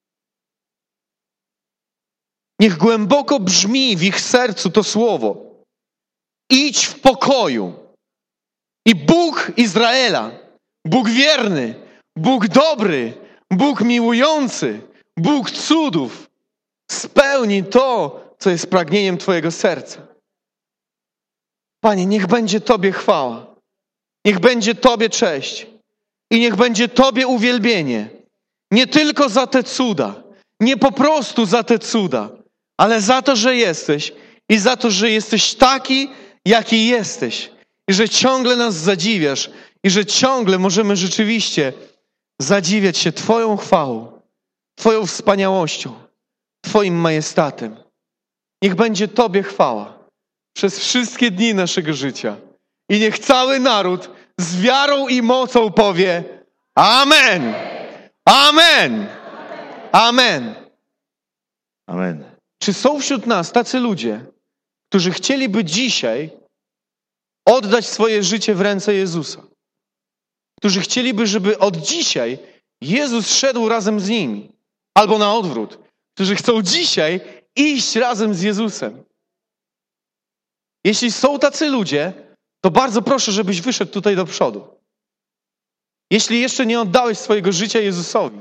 [SPEAKER 6] Niech głęboko brzmi w ich sercu to słowo. Idź w pokoju. I Bóg Izraela, Bóg wierny, Bóg dobry, Bóg miłujący, Bóg cudów spełni to, co jest pragnieniem Twojego serca. Panie, niech będzie Tobie chwała. Niech będzie Tobie cześć. I niech będzie Tobie uwielbienie. Nie tylko za te cuda, nie po prostu za te cuda, ale za to, że jesteś i za to, że jesteś taki, jaki jesteś. I że ciągle nas zadziwiasz i że ciągle możemy rzeczywiście zadziwiać się Twoją chwałą, Twoją wspaniałością, Twoim majestatem. Niech będzie Tobie chwała przez wszystkie dni naszego życia. I niech cały naród z wiarą i mocą powie Amen! Amen! Amen!
[SPEAKER 1] Amen.
[SPEAKER 6] Czy są wśród nas tacy ludzie, którzy chcieliby dzisiaj oddać swoje życie w ręce Jezusa? Którzy chcieliby, żeby od dzisiaj Jezus szedł razem z nimi. Albo na odwrót. Którzy chcą dzisiaj iść razem z Jezusem. Jeśli są tacy ludzie, to bardzo proszę, żebyś wyszedł tutaj do przodu. Jeśli jeszcze nie oddałeś swojego życia Jezusowi,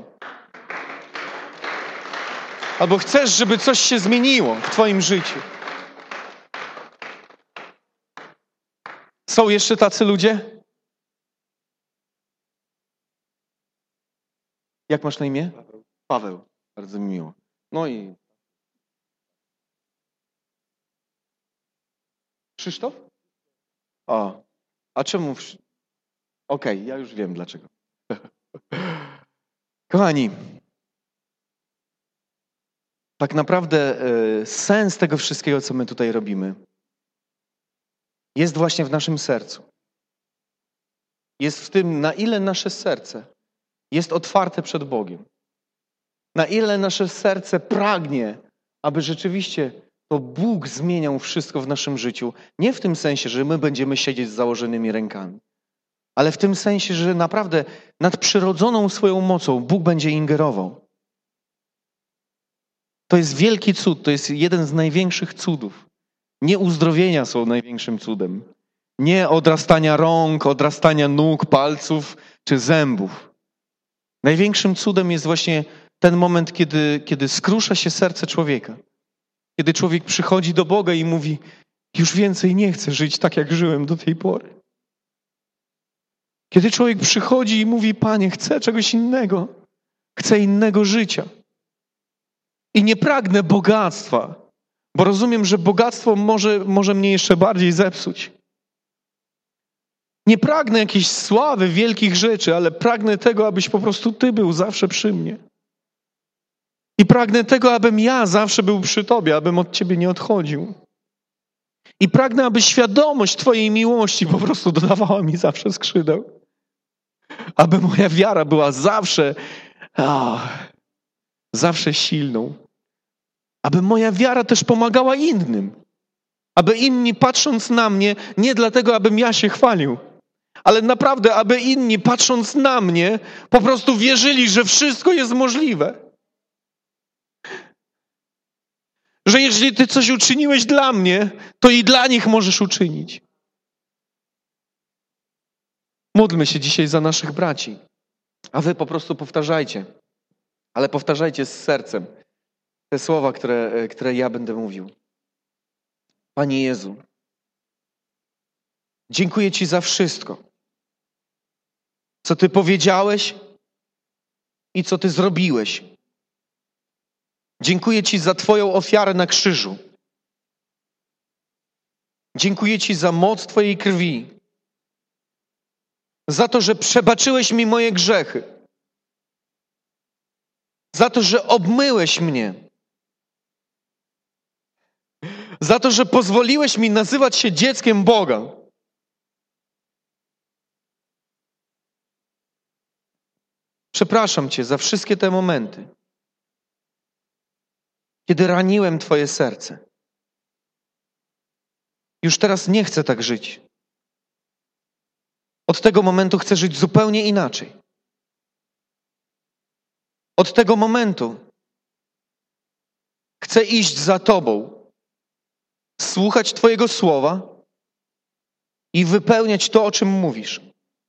[SPEAKER 6] albo chcesz, żeby coś się zmieniło w Twoim życiu. Są jeszcze tacy ludzie? Jak masz na imię? Paweł. Bardzo mi miło. No i Krzysztof? O, a czemu? Okej, ja już wiem dlaczego. Kochani, tak naprawdę sens tego wszystkiego, co my tutaj robimy, jest właśnie w naszym sercu. Jest w tym, na ile nasze serce jest otwarte przed Bogiem. Na ile nasze serce pragnie, aby rzeczywiście to Bóg zmieniał wszystko w naszym życiu. Nie w tym sensie, że my będziemy siedzieć z założonymi rękami, ale w tym sensie, że naprawdę nadprzyrodzoną swoją mocą Bóg będzie ingerował. To jest wielki cud, to jest jeden z największych cudów. Nie uzdrowienia są największym cudem. Nie odrastania rąk, odrastania nóg, palców czy zębów. Największym cudem jest właśnie ten moment, kiedy skrusza się serce człowieka. Kiedy człowiek przychodzi do Boga i mówi, już więcej nie chcę żyć tak, jak żyłem do tej pory. Kiedy człowiek przychodzi i mówi, Panie, chcę czegoś innego. Chcę innego życia. I nie pragnę bogactwa, bo rozumiem, że bogactwo może mnie jeszcze bardziej zepsuć. Nie pragnę jakiejś sławy, wielkich rzeczy, ale pragnę tego, abyś po prostu Ty był zawsze przy mnie. I pragnę tego, abym ja zawsze był przy Tobie, abym od Ciebie nie odchodził. I pragnę, aby świadomość Twojej miłości po prostu dodawała mi zawsze skrzydeł. Aby moja wiara była zawsze silną. Aby moja wiara też pomagała innym. Aby inni, patrząc na mnie, nie dlatego, abym ja się chwalił, ale naprawdę, aby inni, patrząc na mnie, po prostu wierzyli, że wszystko jest możliwe. Że jeżeli Ty coś uczyniłeś dla mnie, to i dla nich możesz uczynić. Módlmy się dzisiaj za naszych braci, a wy po prostu powtarzajcie, ale powtarzajcie z sercem te słowa, które ja będę mówił. Panie Jezu, dziękuję Ci za wszystko, co Ty powiedziałeś i co Ty zrobiłeś. Dziękuję Ci za Twoją ofiarę na krzyżu. Dziękuję Ci za moc Twojej krwi. Za to, że przebaczyłeś mi moje grzechy. Za to, że obmyłeś mnie. Za to, że pozwoliłeś mi nazywać się dzieckiem Boga. Przepraszam Cię za wszystkie te momenty, kiedy raniłem Twoje serce. Już teraz nie chcę tak żyć. Od tego momentu chcę żyć zupełnie inaczej. Od tego momentu chcę iść za Tobą, słuchać Twojego słowa i wypełniać to, o czym mówisz.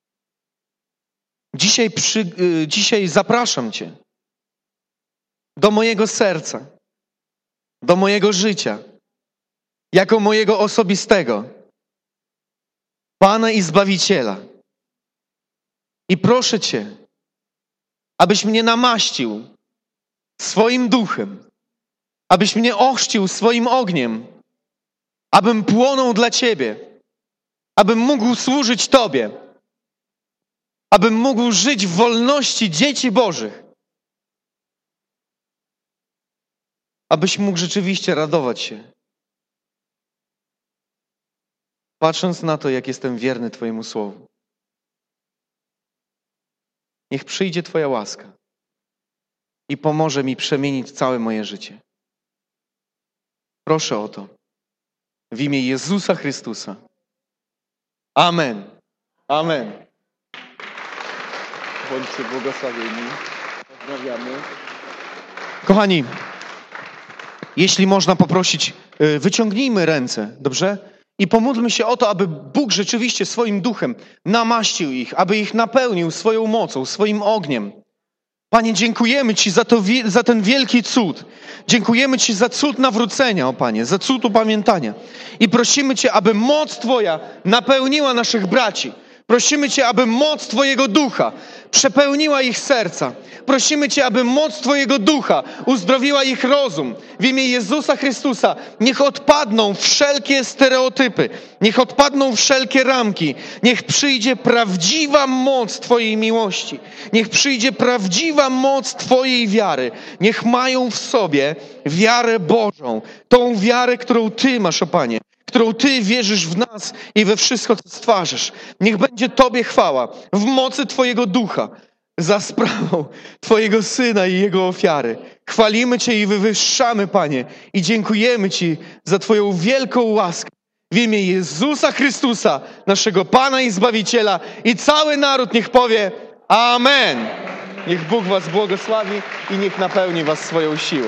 [SPEAKER 6] Dzisiaj zapraszam Cię do mojego serca, do mojego życia, jako mojego osobistego Pana i Zbawiciela. I proszę Cię, abyś mnie namaścił swoim duchem, abyś mnie ochrzcił swoim ogniem, abym płonął dla Ciebie, abym mógł służyć Tobie, abym mógł żyć w wolności dzieci Bożych, abyś mógł rzeczywiście radować się, patrząc na to, jak jestem wierny Twojemu słowu. Niech przyjdzie Twoja łaska i pomoże mi przemienić całe moje życie. Proszę o to. W imię Jezusa Chrystusa. Amen. Amen. Bądźcie błogosławieni. Pozdrawiamy. Kochani, jeśli można poprosić, wyciągnijmy ręce, dobrze? I pomódlmy się o to, aby Bóg rzeczywiście swoim duchem namaścił ich, aby ich napełnił swoją mocą, swoim ogniem. Panie, dziękujemy Ci za ten wielki cud. Dziękujemy Ci za cud nawrócenia, o Panie, za cud upamiętania. I prosimy Cię, aby moc Twoja napełniła naszych braci. Prosimy Cię, aby moc Twojego ducha przepełniła ich serca. Prosimy Cię, aby moc Twojego ducha uzdrowiła ich rozum. W imię Jezusa Chrystusa niech odpadną wszelkie stereotypy, niech odpadną wszelkie ramki. Niech przyjdzie prawdziwa moc Twojej miłości. Niech przyjdzie prawdziwa moc Twojej wiary. Niech mają w sobie wiarę Bożą. Tą wiarę, którą Ty masz, o Panie. Którą Ty wierzysz w nas i we wszystko, co stwarzasz. Niech będzie Tobie chwała w mocy Twojego ducha za sprawą Twojego Syna i Jego ofiary. Chwalimy Cię i wywyższamy, Panie, i dziękujemy Ci za Twoją wielką łaskę. W imię Jezusa Chrystusa, naszego Pana i Zbawiciela, i cały naród niech powie Amen. Niech Bóg Was błogosławi i niech napełni Was swoją siłą.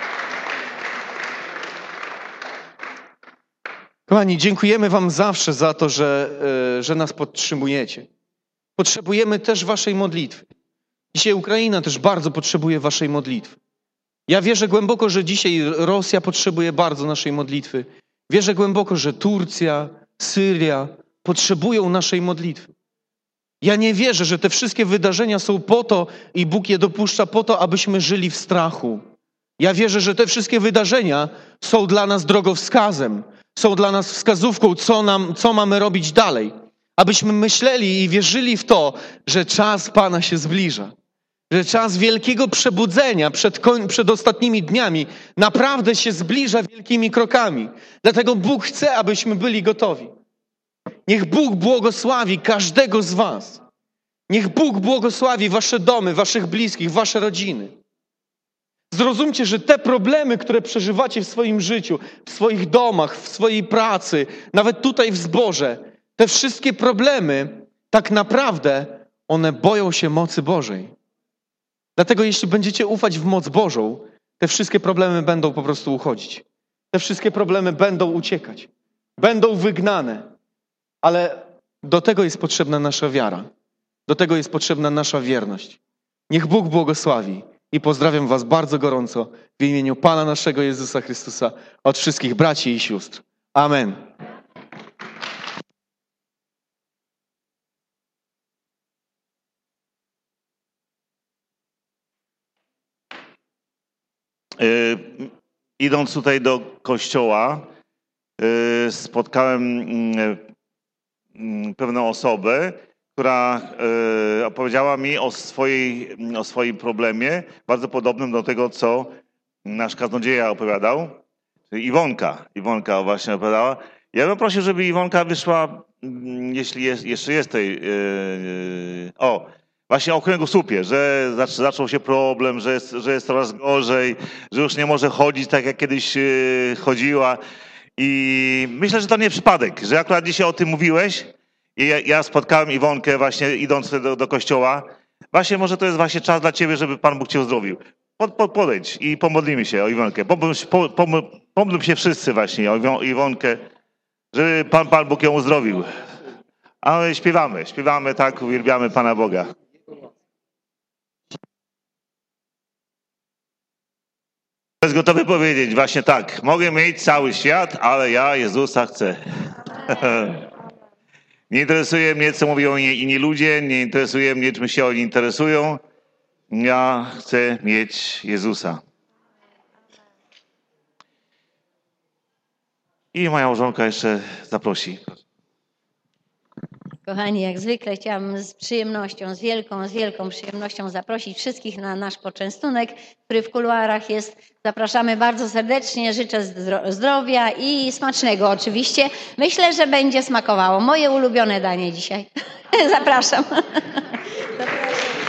[SPEAKER 6] Kochani, dziękujemy Wam zawsze za to, że nas podtrzymujecie. Potrzebujemy też Waszej modlitwy. Dzisiaj Ukraina też bardzo potrzebuje Waszej modlitwy. Ja wierzę głęboko, że dzisiaj Rosja potrzebuje bardzo naszej modlitwy. Wierzę głęboko, że Turcja, Syria potrzebują naszej modlitwy. Ja nie wierzę, że te wszystkie wydarzenia są po to i Bóg je dopuszcza po to, abyśmy żyli w strachu. Ja wierzę, że te wszystkie wydarzenia są dla nas drogowskazem. Są dla nas wskazówką, co mamy robić dalej. Abyśmy myśleli i wierzyli w to, że czas Pana się zbliża. Że czas wielkiego przebudzenia przed ostatnimi dniami naprawdę się zbliża wielkimi krokami. Dlatego Bóg chce, abyśmy byli gotowi. Niech Bóg błogosławi każdego z was. Niech Bóg błogosławi wasze domy, waszych bliskich, wasze rodziny. Zrozumcie, że te problemy, które przeżywacie w swoim życiu, w swoich domach, w swojej pracy, nawet tutaj w zborze, te wszystkie problemy, tak naprawdę one boją się mocy Bożej. Dlatego jeśli będziecie ufać w moc Bożą, te wszystkie problemy będą po prostu uchodzić. Te wszystkie problemy będą uciekać. Będą wygnane. Ale do tego jest potrzebna nasza wiara. Do tego jest potrzebna nasza wierność. Niech Bóg błogosławi. I pozdrawiam was bardzo gorąco w imieniu Pana naszego Jezusa Chrystusa od wszystkich braci i sióstr. Amen.
[SPEAKER 1] Idąc tutaj do kościoła, spotkałem pewną osobę, która opowiedziała mi o swoim problemie, bardzo podobnym do tego, co nasz kaznodzieja opowiadał. Czyli Iwonka właśnie opowiadała. Ja bym prosił, żeby Iwonka wyszła, jeśli jeszcze jest tej... właśnie o kręgosłupie, że zaczął się problem, że jest coraz gorzej, że już nie może chodzić tak, jak kiedyś chodziła. I myślę, że to nie przypadek, że akurat dzisiaj o tym mówiłeś. I ja spotkałem Iwonkę właśnie idąc do kościoła. Właśnie może to jest właśnie czas dla ciebie, żeby Pan Bóg cię uzdrowił. Podejdź i pomodlimy się o Iwonkę. Pomódlmy się wszyscy właśnie o Iwonkę, żeby Pan Bóg ją uzdrowił. A my śpiewamy tak, uwielbiamy Pana Boga. Jest gotowy powiedzieć właśnie tak. Mogę mieć cały świat, ale ja Jezusa chcę. Nie interesuje mnie, co mówią inni ludzie, nie interesuje mnie, czym się oni interesują. Ja chcę mieć Jezusa. I moja małżonka jeszcze zaprosi.
[SPEAKER 7] Kochani, jak zwykle chciałam z przyjemnością, z wielką przyjemnością zaprosić wszystkich na nasz poczęstunek, który w kuluarach jest. Zapraszamy bardzo serdecznie, życzę zdrowia i smacznego oczywiście. Myślę, że będzie smakowało. Moje ulubione danie dzisiaj. Zapraszam.